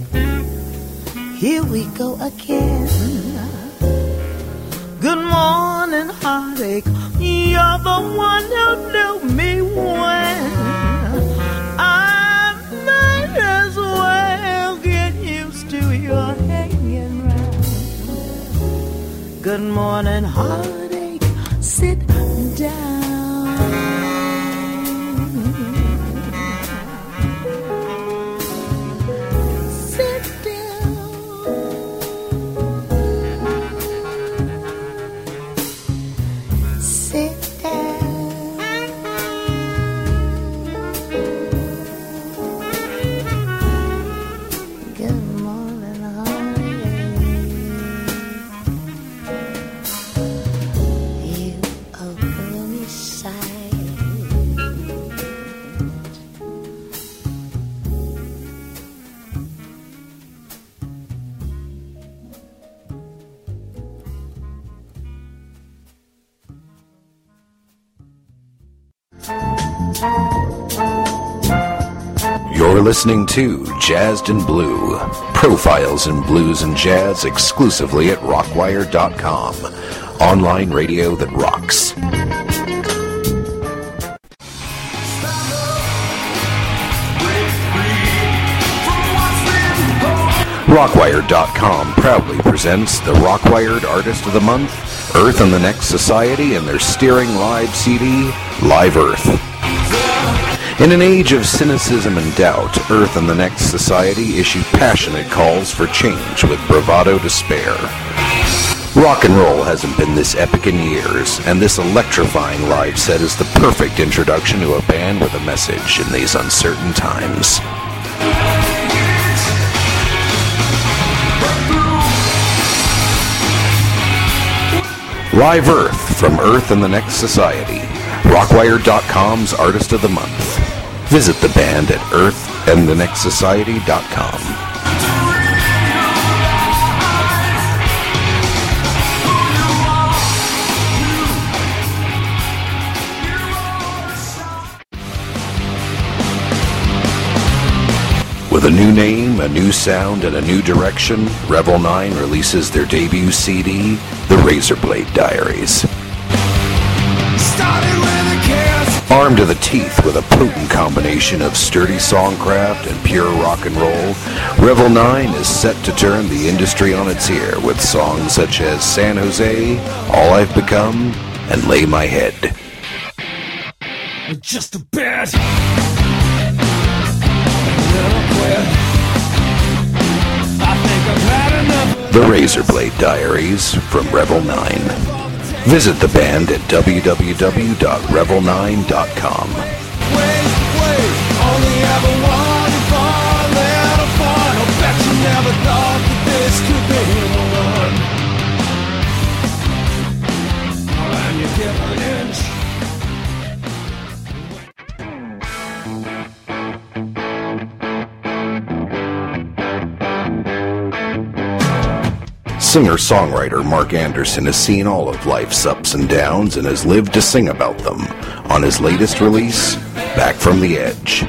G: Here we go again. Good morning, heartache. You're the one who knew me when. I might as well get used to your hanging round. Good morning, heartache. Sit down.
A: You're listening to Jazzed and Blue, profiles in blues and jazz exclusively at rockwire dot com. Online radio that rocks. rockwire dot com proudly presents the Rockwired Artist of the Month, Earth and the Next Society, and their steering live C D, Live Earth. In an age of cynicism and doubt, Earth and the Next Society issue passionate calls for change with bravado to spare. Rock and roll hasn't been this epic in years, and this electrifying live set is the perfect introduction to a band with a message in these uncertain times. Live Earth from Earth and the Next Society, rockwire dot com's Artist of the Month. Visit the band at earth and the next society dot com. With a new name, a new sound, and a new direction, Revel nine releases their debut C D, The Razorblade Diaries. Armed to the teeth with a potent combination of sturdy songcraft and pure rock and roll, Revel nine is set to turn the industry on its ear with songs such as San Jose, All I've Become, and Lay My Head.
E: Just a bit.
A: The Razorblade Diaries from Revel nine. Visit the band at w w w dot revel nine dot com.
E: Wait, wait, only ever wanted fun, little fun. I bet you never thought that this could be the one. And you give an inch.
A: Singer-songwriter Mark Anderson has seen all of life's ups and downs and has lived to sing about them on his latest release, Back from the Edge.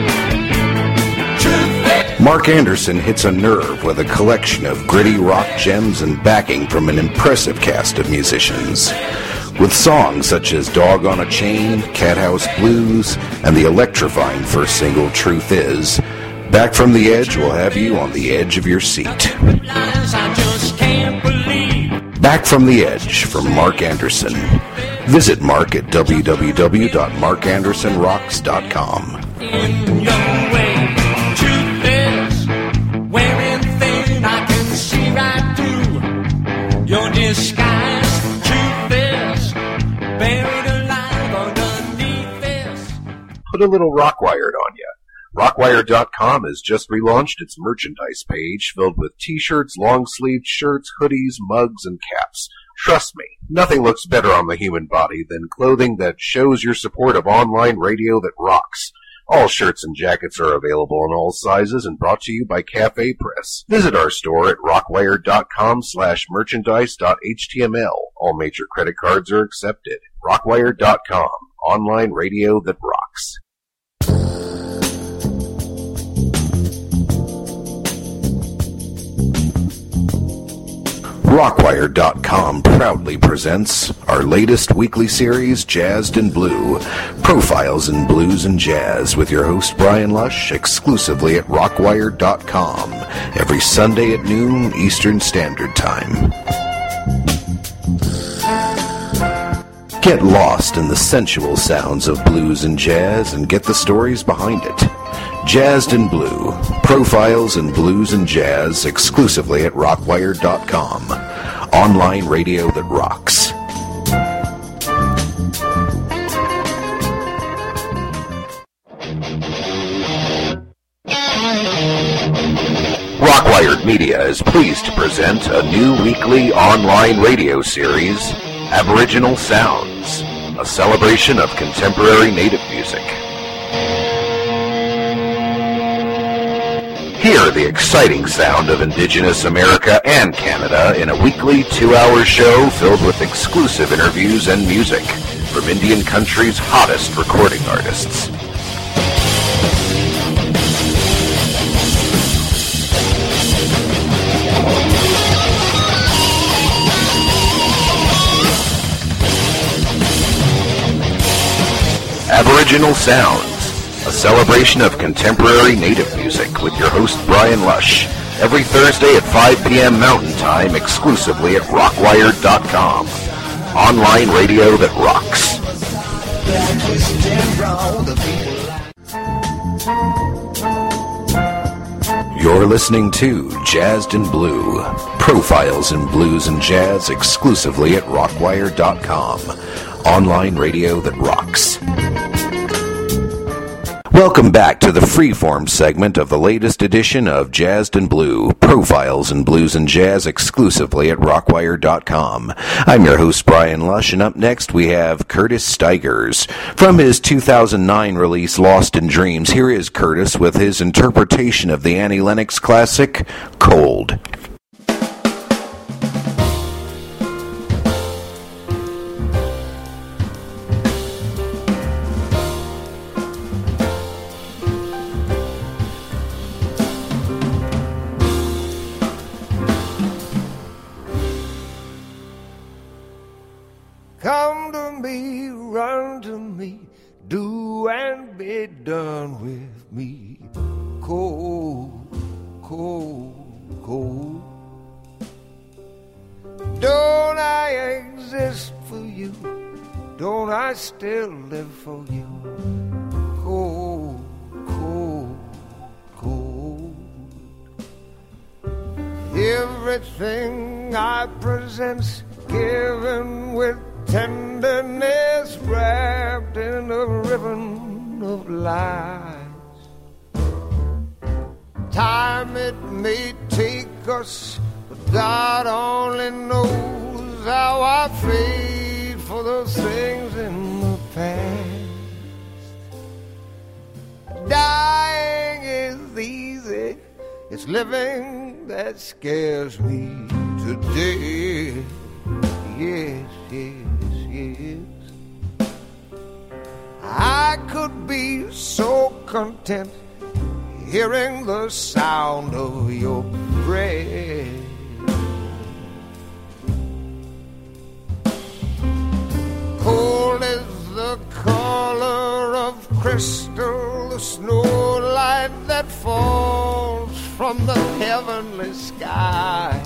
A: Mark Anderson hits a nerve with a collection of gritty rock gems and backing from an impressive cast of musicians. With songs such as Dog on a Chain, Cathouse Blues, and the electrifying first single, Truth Is, Back from the Edge will have you on the edge of your seat. Back from the Edge from Mark Anderson. Visit Mark at w w w dot mark anderson rocks dot com.
E: In your way, truth is, wearing thin, I can see right through your disguise. Truth is, buried alive underneath this.
A: Put a little Rockwire on ya. rockwire dot com has just relaunched its merchandise page filled with t-shirts, long-sleeved shirts, hoodies, mugs, and caps. Trust me, nothing looks better on the human body than clothing that shows your support of online radio that rocks. All shirts and jackets are available in all sizes and brought to you by Cafe Press. Visit our store at rockwire.com slash merchandise.html. All major credit cards are accepted. rockwire dot com, online radio that rocks. Rockwire dot com proudly presents our latest weekly series, Jazzed in Blue, Profiles in Blues and Jazz, with your host Brian Lush, exclusively at rockwire dot com, every Sunday at noon Eastern Standard Time. Get lost in the sensual sounds of blues and jazz and get the stories behind it. Jazzed in Blue, Profiles in Blues and Jazz, exclusively at rockwire dot com, online radio that rocks. Rockwired Media is pleased to present a new weekly online radio series, Aboriginal Sounds, a celebration of contemporary native music. Hear the exciting sound of Indigenous America and Canada in a weekly two-hour show filled with exclusive interviews and music from Indian country's hottest recording artists. Aboriginal Sounds, a celebration of contemporary native music with your host Brian Lush, every Thursday at five p.m. Mountain Time, exclusively at rockwire dot com, online radio that rocks. You're listening to Jazzed in Blue, Profiles in Blues and Jazz, exclusively at rockwire dot com, online radio that rocks. Welcome back to the Freeform segment of the latest edition of Jazzed in Blue, Profiles in Blues and Jazz, exclusively at rockwire dot com. I'm your host, Brian Lush, and up next we have Curtis Stigers. From his two thousand nine release, Lost in Dreams, here is Curtis with his interpretation of the Annie Lennox classic, Cold.
E: Come to me, run to me, do and be done with me. Cold, cold, cold. Don't I exist for you? Don't I still live for you? Cold, cold, cold. Everything I present's given with tenderness, wrapped in a ribbon of lies. Time it may take us, but God only knows how I fade for those things in the past. Dying is easy, it's living that scares me today. Yes, yes, yes. I could be so content hearing the sound of your breath. Cold is the color of crystal, the snow light that falls from the heavenly sky.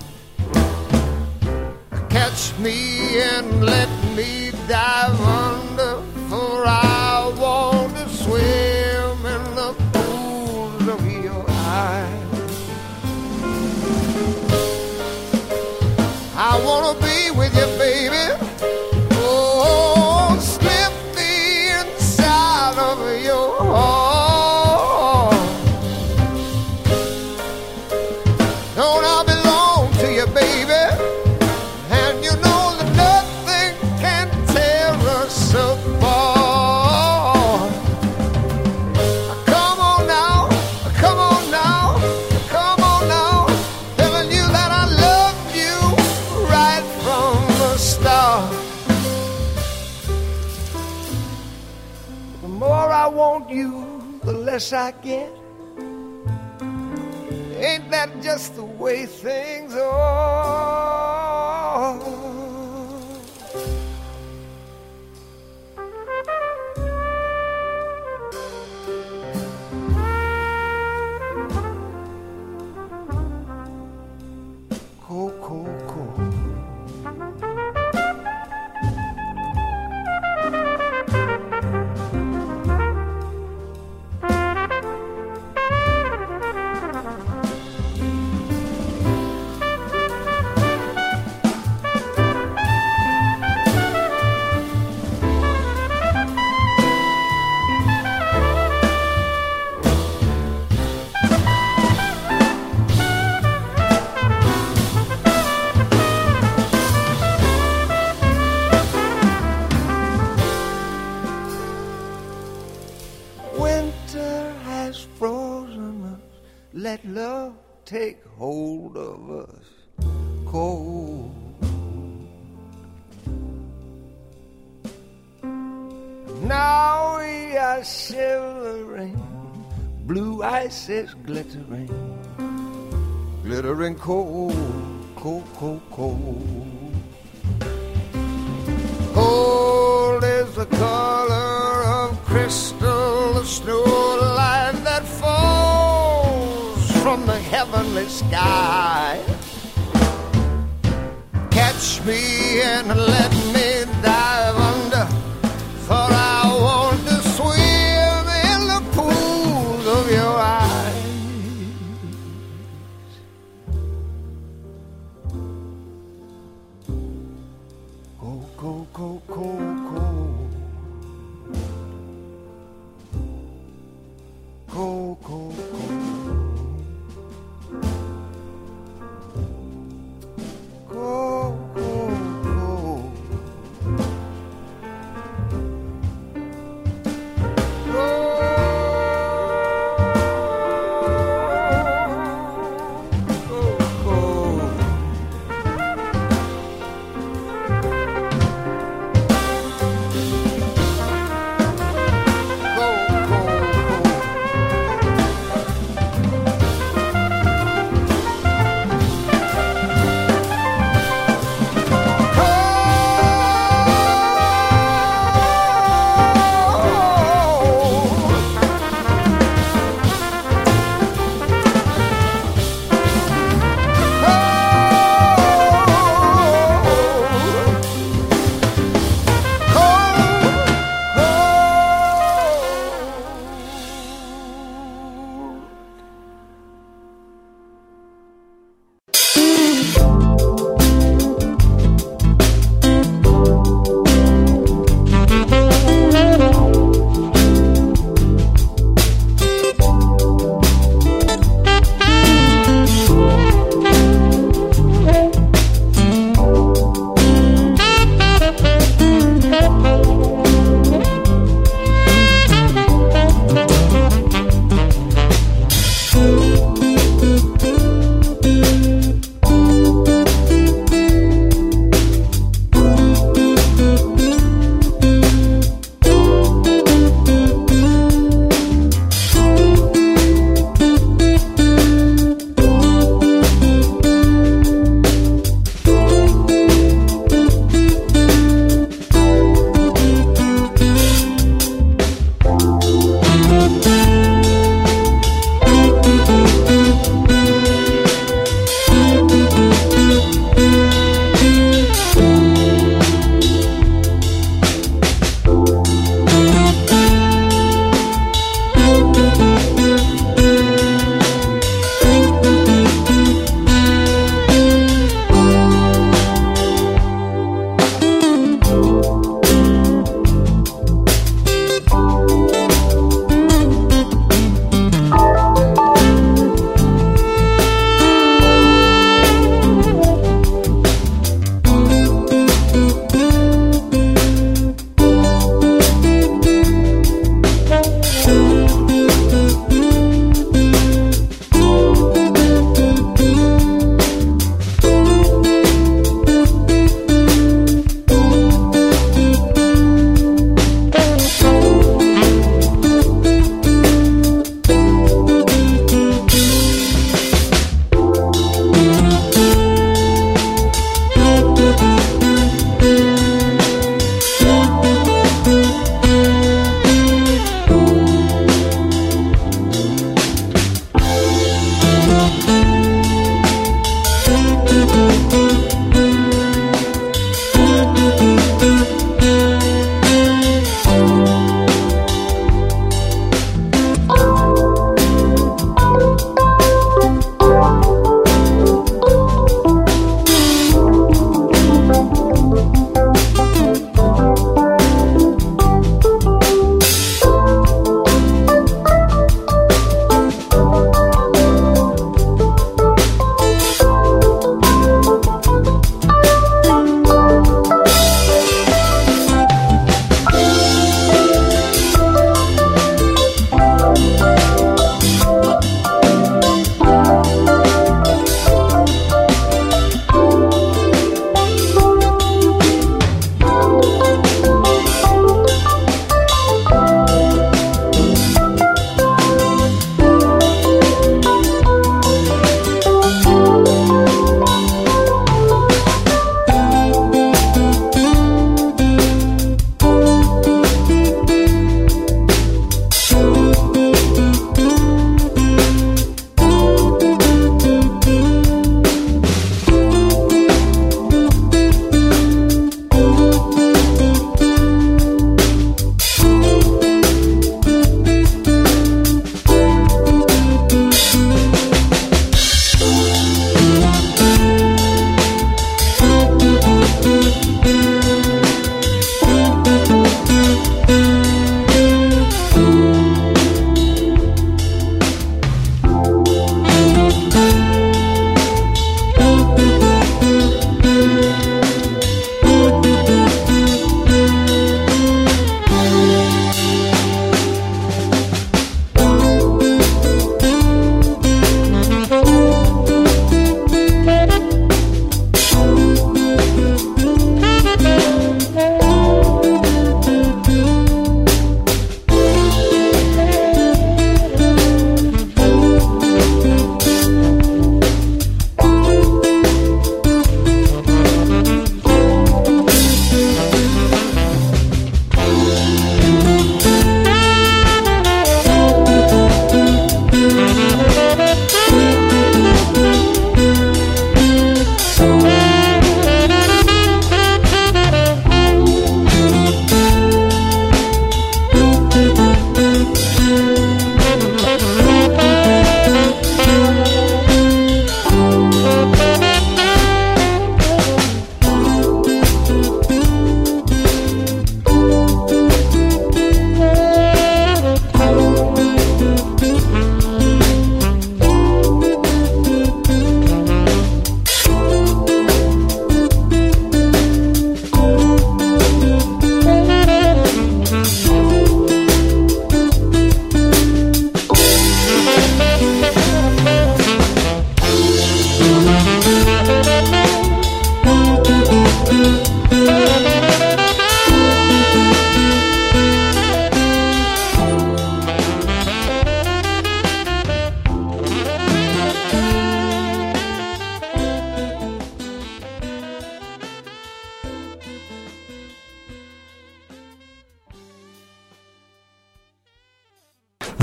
E: Catch me and let me dive under, for I want to swim in the pools of your eyes. I want to be with you, baby. Oh, slip me inside of your heart. Don't I belong to you, baby? Apart. jealous I get. Ain't that just the way things are? Cool, cool, cool. Let love take hold of us cold. Now we are shivering, blue ice is glittering, glittering cold, cold, cold, cold. Cold is the color of crystal, the snow line that falls from the heavenly sky. Catch me and let me dive under, for I want to swim in the pools of your eyes. Go, go, go, go, go. Go, go, go.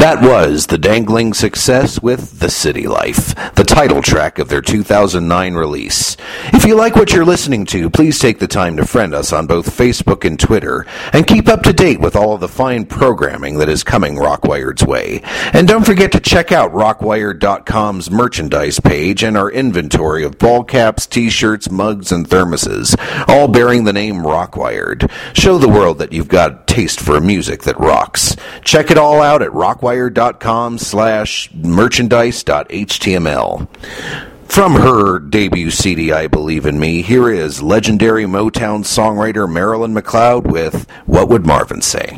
A: That was The Dangling Success with The City Life, the title track of their two thousand nine release. If you like what you're listening to, please take the time to friend us on both Facebook and Twitter, and keep up to date with all of the fine programming that is coming Rockwired's way. And don't forget to check out rockwired dot com's merchandise page and our inventory of ball caps, t-shirts, mugs, and thermoses, all bearing the name Rockwired. Show the world that you've got a taste for music that rocks. Check it all out at rockwired dot com slash merchandise dot h t m l. From her debut C D, I Believe in Me, here is legendary Motown songwriter Marilyn McLeod with What Would Marvin Say?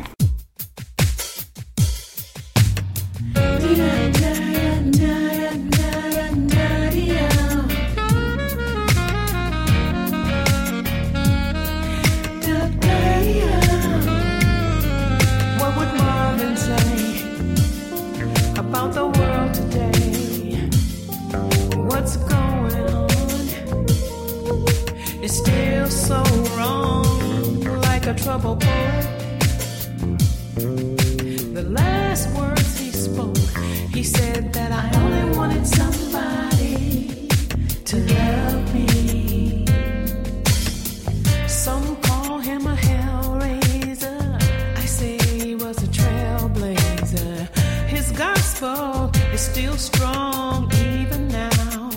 G: About the world today, what's going on? It's still so wrong, like a troubled boy. The last words he spoke, he said that I only wanted somebody to love me. Some call him a hellraiser, I say he was a trailblazer. His gospel is still strong even now.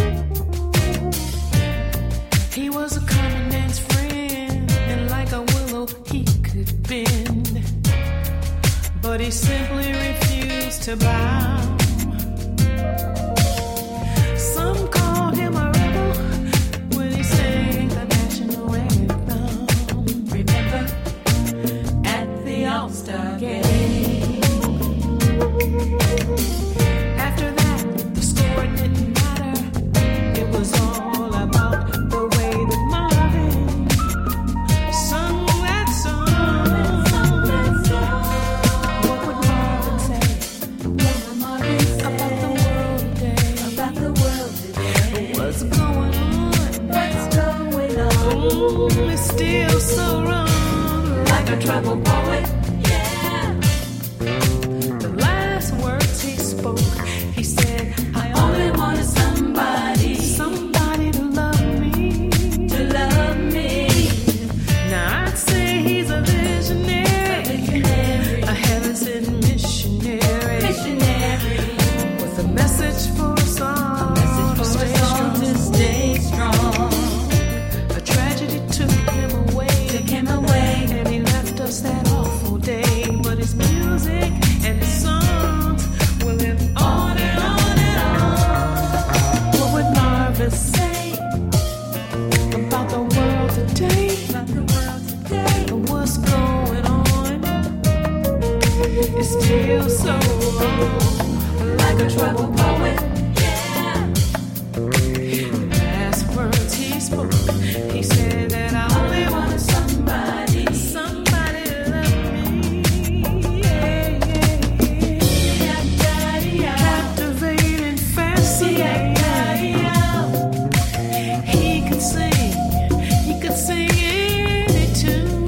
G: He was a common man's friend, and like a willow he could bend, but he simply refused to bow. Some call him a rebel when he sang the national anthem. Remember, at the All-Star game. After that, the score didn't matter. It was all about the way that Marvin sung that song. What would Marvin say? What would Marvin say about the world today? About the world today. What's going on? What's going on? Ooh, it's still so wrong, like a troubled poet. He said, I only wanted somebody, somebody to love me, to love me. Now I'd say he's a visionary, a, visionary. a heaven-sent missionary, missionary, with a message for us all, a message for stay us all to stay strong. A tragedy took him away, took him away, and he left us that awful day. But his music and his songs will live on and on and on. What would Marvin say about the world today? About the world today. What's going on? It's still so wrong, like a troubled poet. Yeah. The last words he spoke, he said that I only wanted somebody, somebody to love me. Yeah, yeah, yeah. Captivating, fascinating. He could sing, he could sing any tune.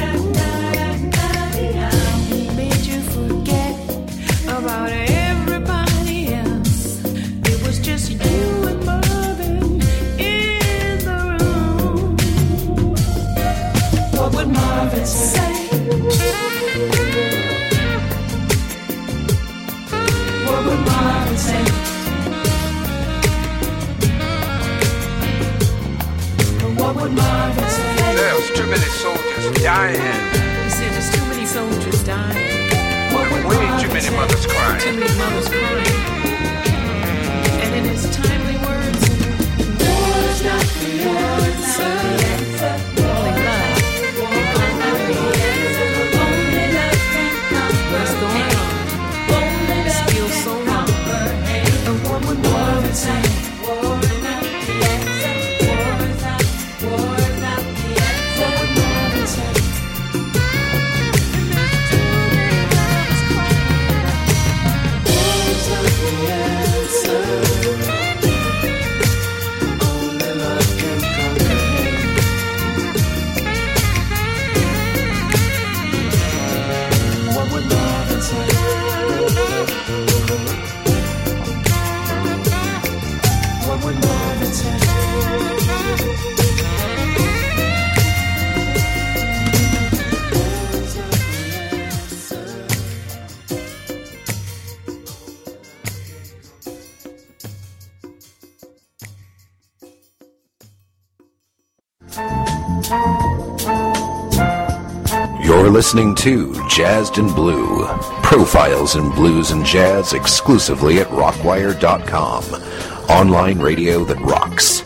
G: He made you forget about everybody else. It was just you and Marvin in the room. What would Marvin say? What would Marvin say? What would Marvin say?
H: There's too many soldiers dying.
G: He said there's too many soldiers dying. What would
H: Way
G: Marvin
H: too many
G: say?
H: mothers crying.
G: Too many mothers crying. And in his timely words, war's not the answer. Only love can come the answer. Only love can come. What's going on? It's still so wrong. And what would Marvin say? War is not the answer. War is not, war is not the answer. What would Marvin say? And there's too many mothers crying. War's not
A: You're listening to Jazzed in Blue, profiles in blues and jazz exclusively at rockwire dot com, online radio that rocks.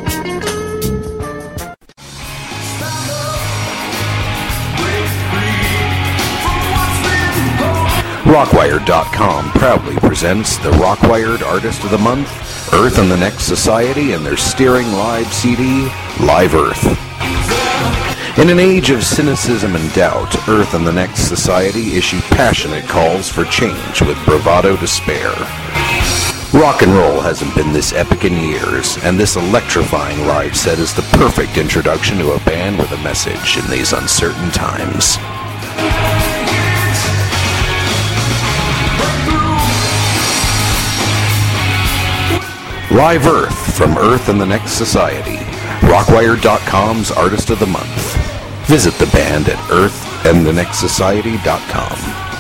A: rockwire dot com proudly presents the Rockwired Artist of the Month, Earth and the Next Society, and their steering live C D, Live Earth. In an age of cynicism and doubt, Earth and the Next Society issue passionate calls for change with bravado to spare. Rock and roll hasn't been this epic in years, and this electrifying live set is the perfect introduction to a band with a message in these uncertain times. Live Earth from Earth and the Next Society, rockwire dot com's Artist of the Month. Visit the band at earth and the next society dot com.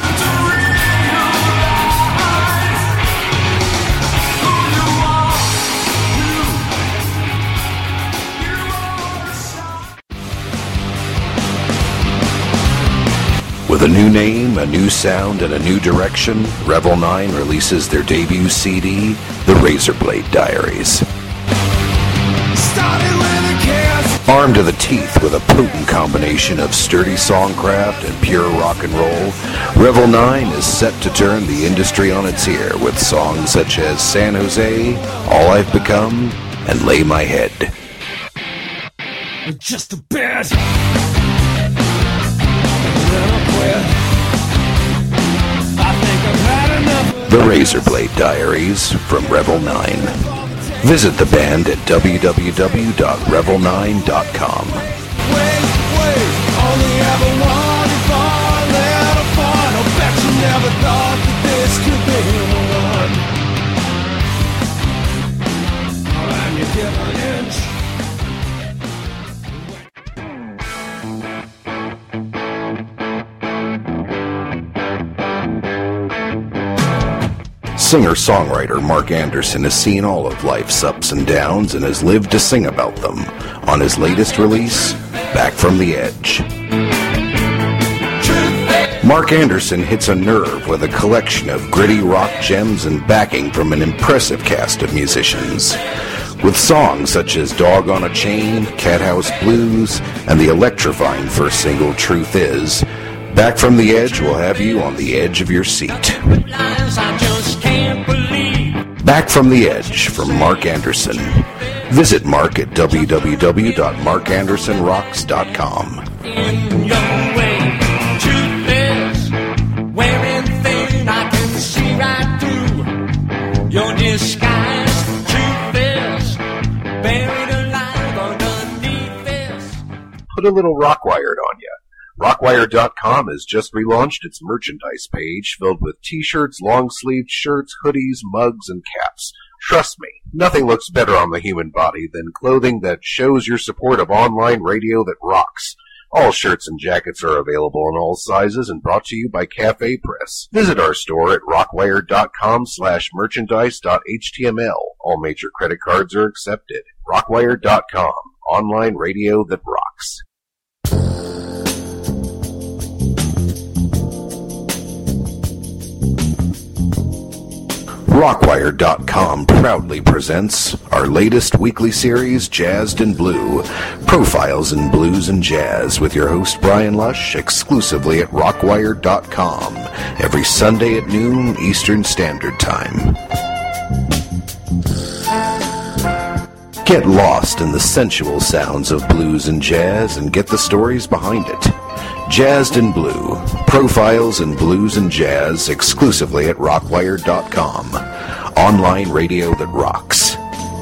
A: With a new name, a new sound, and a new direction, Revel nine releases their debut C D, The Razorblade Diaries. Armed to the teeth with a potent combination of sturdy songcraft and pure rock and roll, Revel nine is set to turn the industry on its ear with songs such as San Jose, All I've Become, and Lay My Head.
I: Just a bit.
A: The Razorblade Diaries from Revel nine. Visit the band at w w w dot revel nine dot com.
I: Wait, wait, only ever wanted for a little fun. I'll bet you never thought that this could be the one. And you give an inch.
A: Singer-songwriter Mark Anderson has seen all of life's ups and downs and has lived to sing about them on his latest release, Back from the Edge. Mark Anderson hits a nerve with a collection of gritty rock gems and backing from an impressive cast of musicians. With songs such as Dog on a Chain, Cathouse Blues, and the electrifying first single, Truth Is, Back from the Edge will have you on the edge of your seat. Back from the Edge from Mark Anderson. Visit Mark at w w w dot mark anderson rocks dot com.
I: In your way, truth is, wearing thin, I can see right through your disguise. Truth is, buried alive underneath this.
A: Put a little Rockwired on ya. rockwire dot com has just relaunched its merchandise page filled with t-shirts, long-sleeved shirts, hoodies, mugs, and caps. Trust me, nothing looks better on the human body than clothing that shows your support of online radio that rocks. All shirts and jackets are available in all sizes and brought to you by Cafe Press. Visit our store at rockwire dot com slash merchandise dot h t m l. All major credit cards are accepted. rockwire dot com, online radio that rocks. rockwire dot com proudly presents our latest weekly series, Jazzed in Blue, profiles in blues and jazz, with your host Brian Lush, exclusively at rockwire dot com, every Sunday at noon Eastern Standard Time. Get lost in the sensual sounds of blues and jazz and get the stories behind it. Jazzed in Blue, profiles in blues and jazz, exclusively at rockwire dot com, online radio that rocks.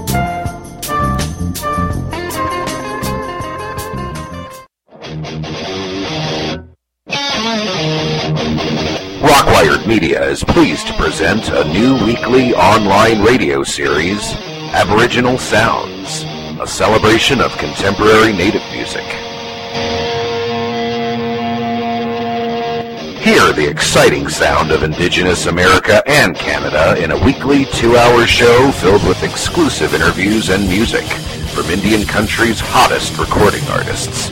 A: Rockwired Media is pleased to present a new weekly online radio series, Aboriginal Sounds, a celebration of contemporary native music. Hear the exciting sound of Indigenous America and Canada in a weekly two-hour show filled with exclusive interviews and music from Indian country's hottest recording artists.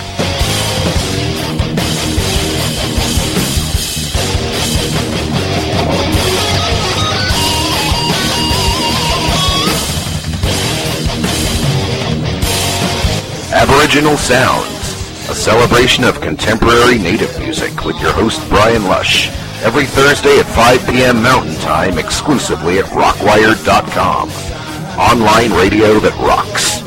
A: Aboriginal Sounds, a celebration of contemporary native music with your host Brian Lush, every Thursday at five p.m. Mountain Time, exclusively at rockwire dot com. Online radio that rocks.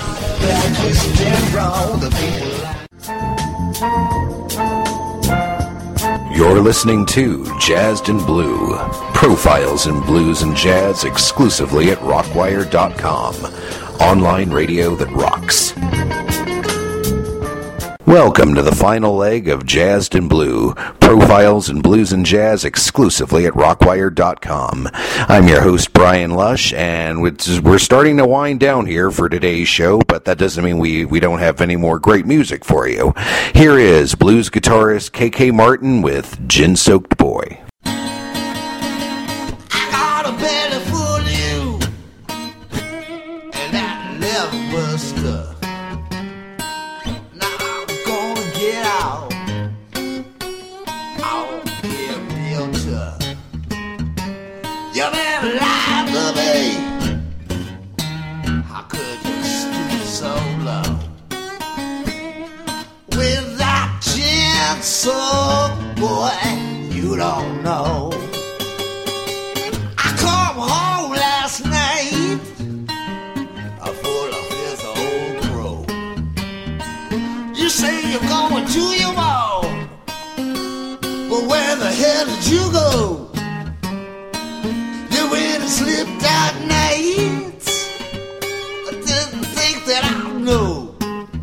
A: You're listening to Jazzed in Blue, profiles in blues and jazz exclusively at rockwire dot com. Online radio that rocks. Welcome to the final leg of Jazzed in Blue, profiles in blues and jazz exclusively at rockwire dot com. I'm your host, Brian Lush, and we're starting to wind down here for today's show, but that doesn't mean we, we don't have any more great music for you. Here is blues guitarist K K Martin with Gin-Soaked Boy.
E: I got a belly full of you, and that liver was stuck. You've been lying to me. How could you stoop so low? With that gin soaked boy, you don't know. I come home last night, full of this old crow. You say you're going to your mall, but where the hell did you go? When it slipped out nights, I didn't think that I knew.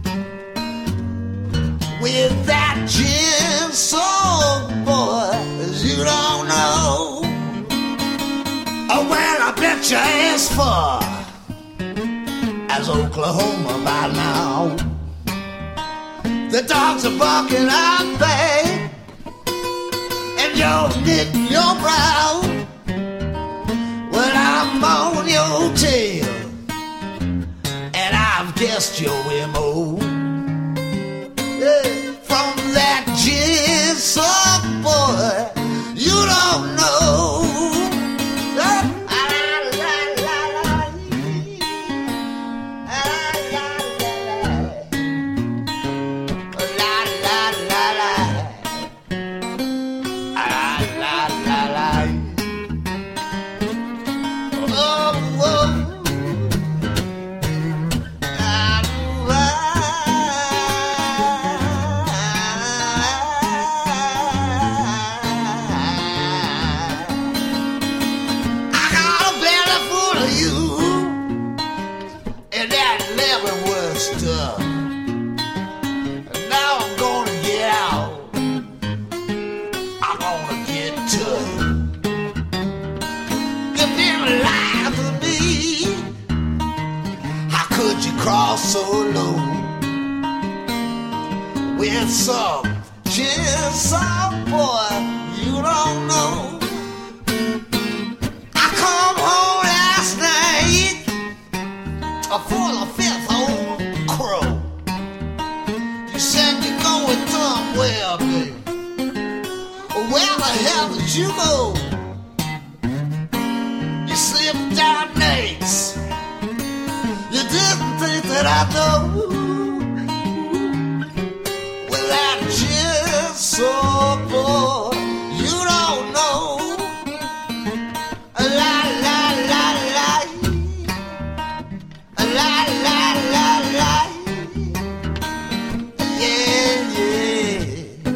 E: With that gin soaked boy, you don't know. Oh, well, I bet your ass far as Oklahoma by now. The dogs are barking out back, and you're knitting your brow. Well, I'm on your tail, and I've guessed your M O. Yeah. From that gin-soaked boy, you don't know. La, la, la, la, la. La, la, la, la. La, la, la, la. So low with some gin-soaked boy, you don't know. I come home last night, full of fifth old crow. You said you're going somewhere, baby. Where the hell did you go? You slipped out nights. You didn't think that I know. Well, that gin-soaked boy, you don't know. La la la la, la la la la, yeah yeah,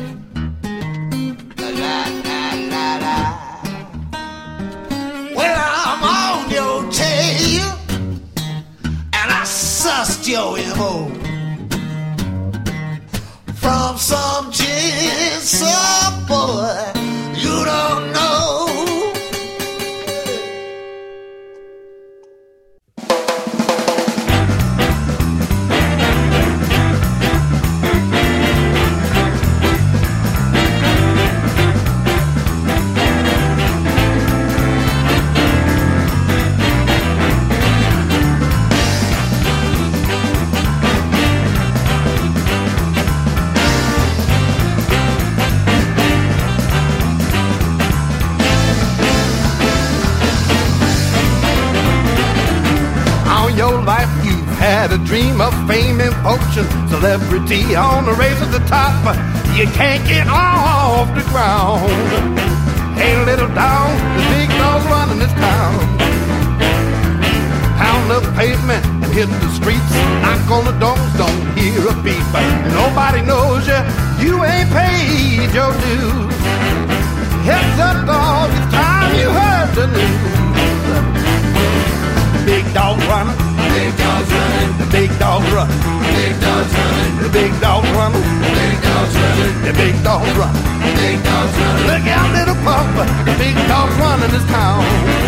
E: la la la la. Well, I'm on your tail, sussed your M O from some gin-soaked boy, you don't know. had a dream of fame and fortune, celebrity on the race to the top. You can't get off the ground. Hey, little dog, the big dog's running this town. Pound the pavement and hit the streets. Knock on the doors, don't hear a beep. Nobody knows you, you ain't paid your dues. Heads up, dog, it's time you heard the news. Big dog running, big dog's running, the big dog running, big dog's running, the big dog running, big dog's running, the big dog running, big dog's running. Look out, little pup, the big dog's running this town.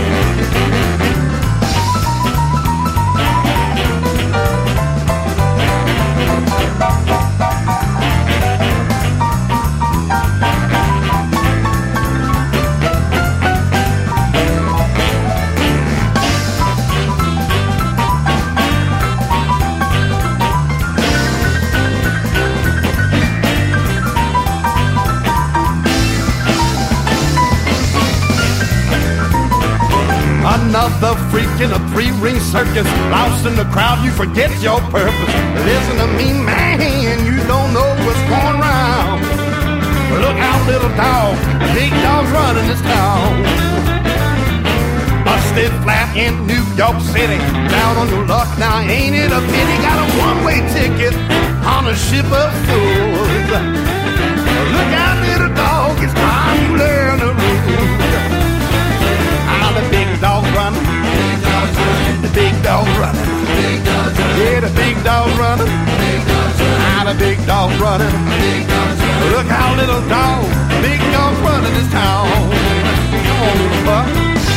E: Another freak in a three-ring circus, lost in the crowd, you forget your purpose. Listen to me, man, you don't know what's going round. Look out, little dog, the big dog's running this town. Busted flat in New York City, down on your luck, now ain't it a pity? Got a one-way ticket on a ship of fools. Look out, little dog, it's time you learn the rules. The big dog running, big dog's running, the big dog running, big dog's running, yeah, the big dog running, big dog's running, ah, the big dog running, big dog's running. Look out, little dog, the big dog's running this town. Come on, little buck.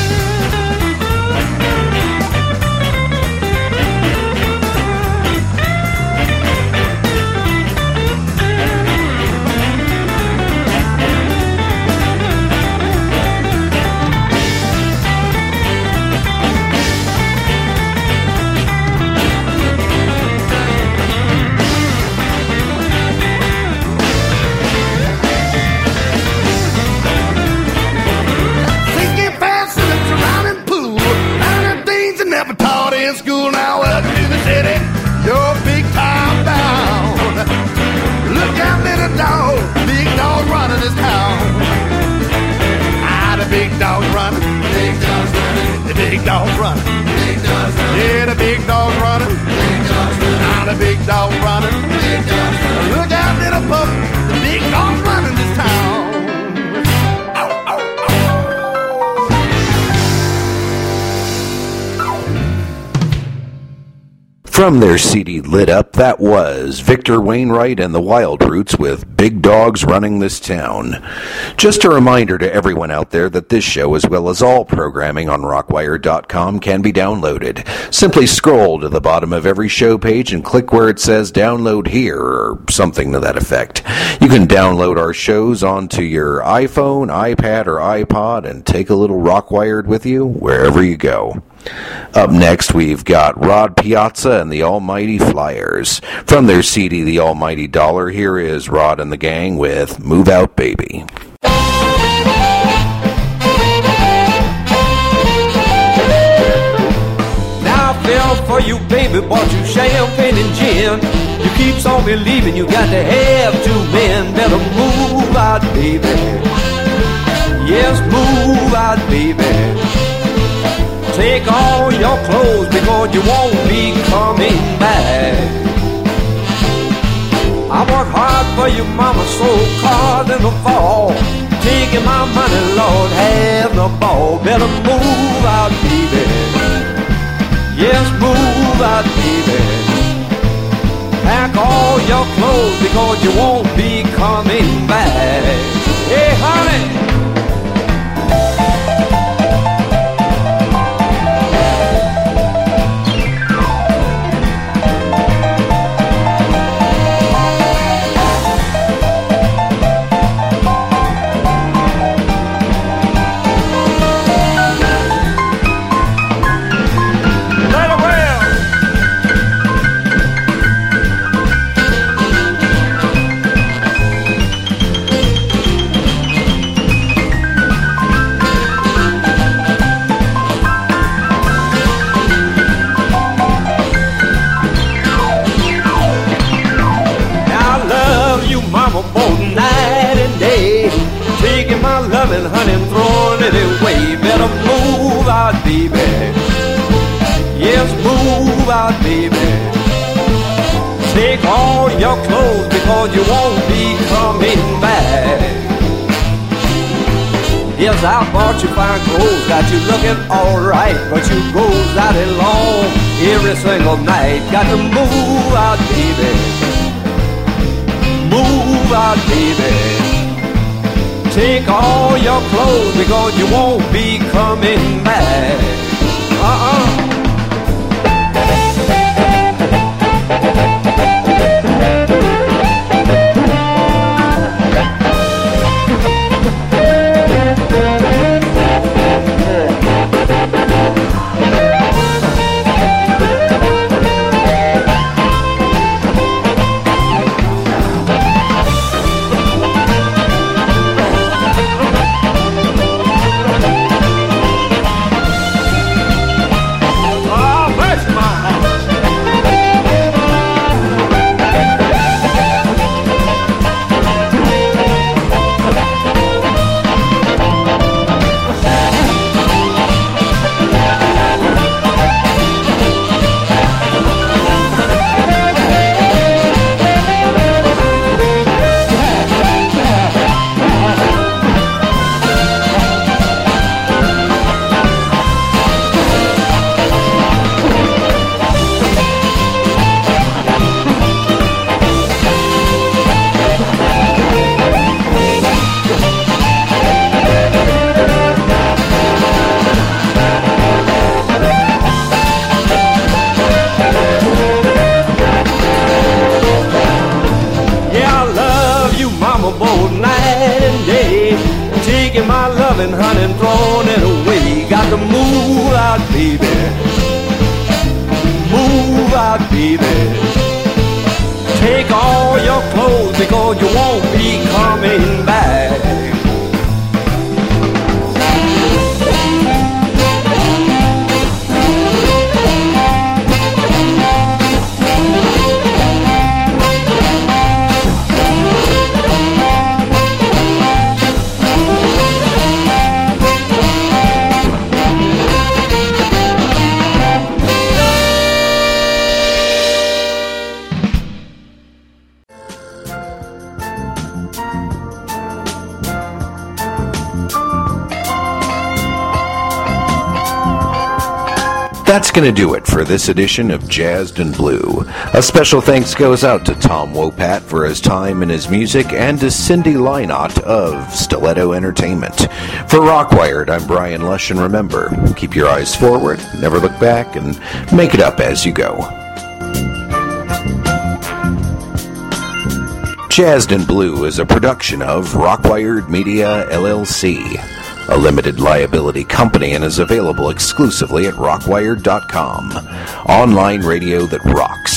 E: Big dog's running, big dog's running, yeah, the big dog's running, big dog's running, now the big dog running, big dog's running. Look out, little pup, the big dog's running this town. Ow, ow, ow.
A: From their C D Lit Up, that was Victor Wainwright and the Wild Roots with Big Dogs Running This Town. Just a reminder to everyone out there that this show, as well as all programming on rockwire dot com, can be downloaded. Simply scroll to the bottom of every show page and click where it says download here or something to that effect. You can download our shows onto your iPhone, iPad, or iPod and take a little Rockwired with you wherever you go. Up next, we've got Rod Piazza and the Almighty Flyers. From their C D, The Almighty Dollar, here is Rod and the Gang with Move Out Baby.
J: Now I fell for you, baby, bought you champagne and gin. You keeps on believing you got to have two men. Better move out, baby. Yes, move out, baby. Take all your clothes because you won't be coming back. I work hard for you, mama, sold cars in the fall. Taking my money, Lord, having a ball. Better move out, baby. Yes, move out, baby. Pack all your clothes because you won't be coming back. Hey, honey. Take all your clothes because you won't be coming back. Yes, I bought you fine clothes, got you looking alright, but you goes out alone every single night. Got to move out, baby. Move out, baby. Take all your clothes because you won't be coming back. Uh-uh.
A: That's going to do it for this edition of Jazzed and Blue. A special thanks goes out to Tom Wopat for his time and his music, and to Cindy Lynott of Stiletto Entertainment. For Rockwired, I'm Brian Lush, and remember, keep your eyes forward, never look back, and make it up as you go. Jazzed and Blue is a production of Rockwired Media, L L C, a limited liability company, and is available exclusively at rockwired dot com. Online radio that rocks.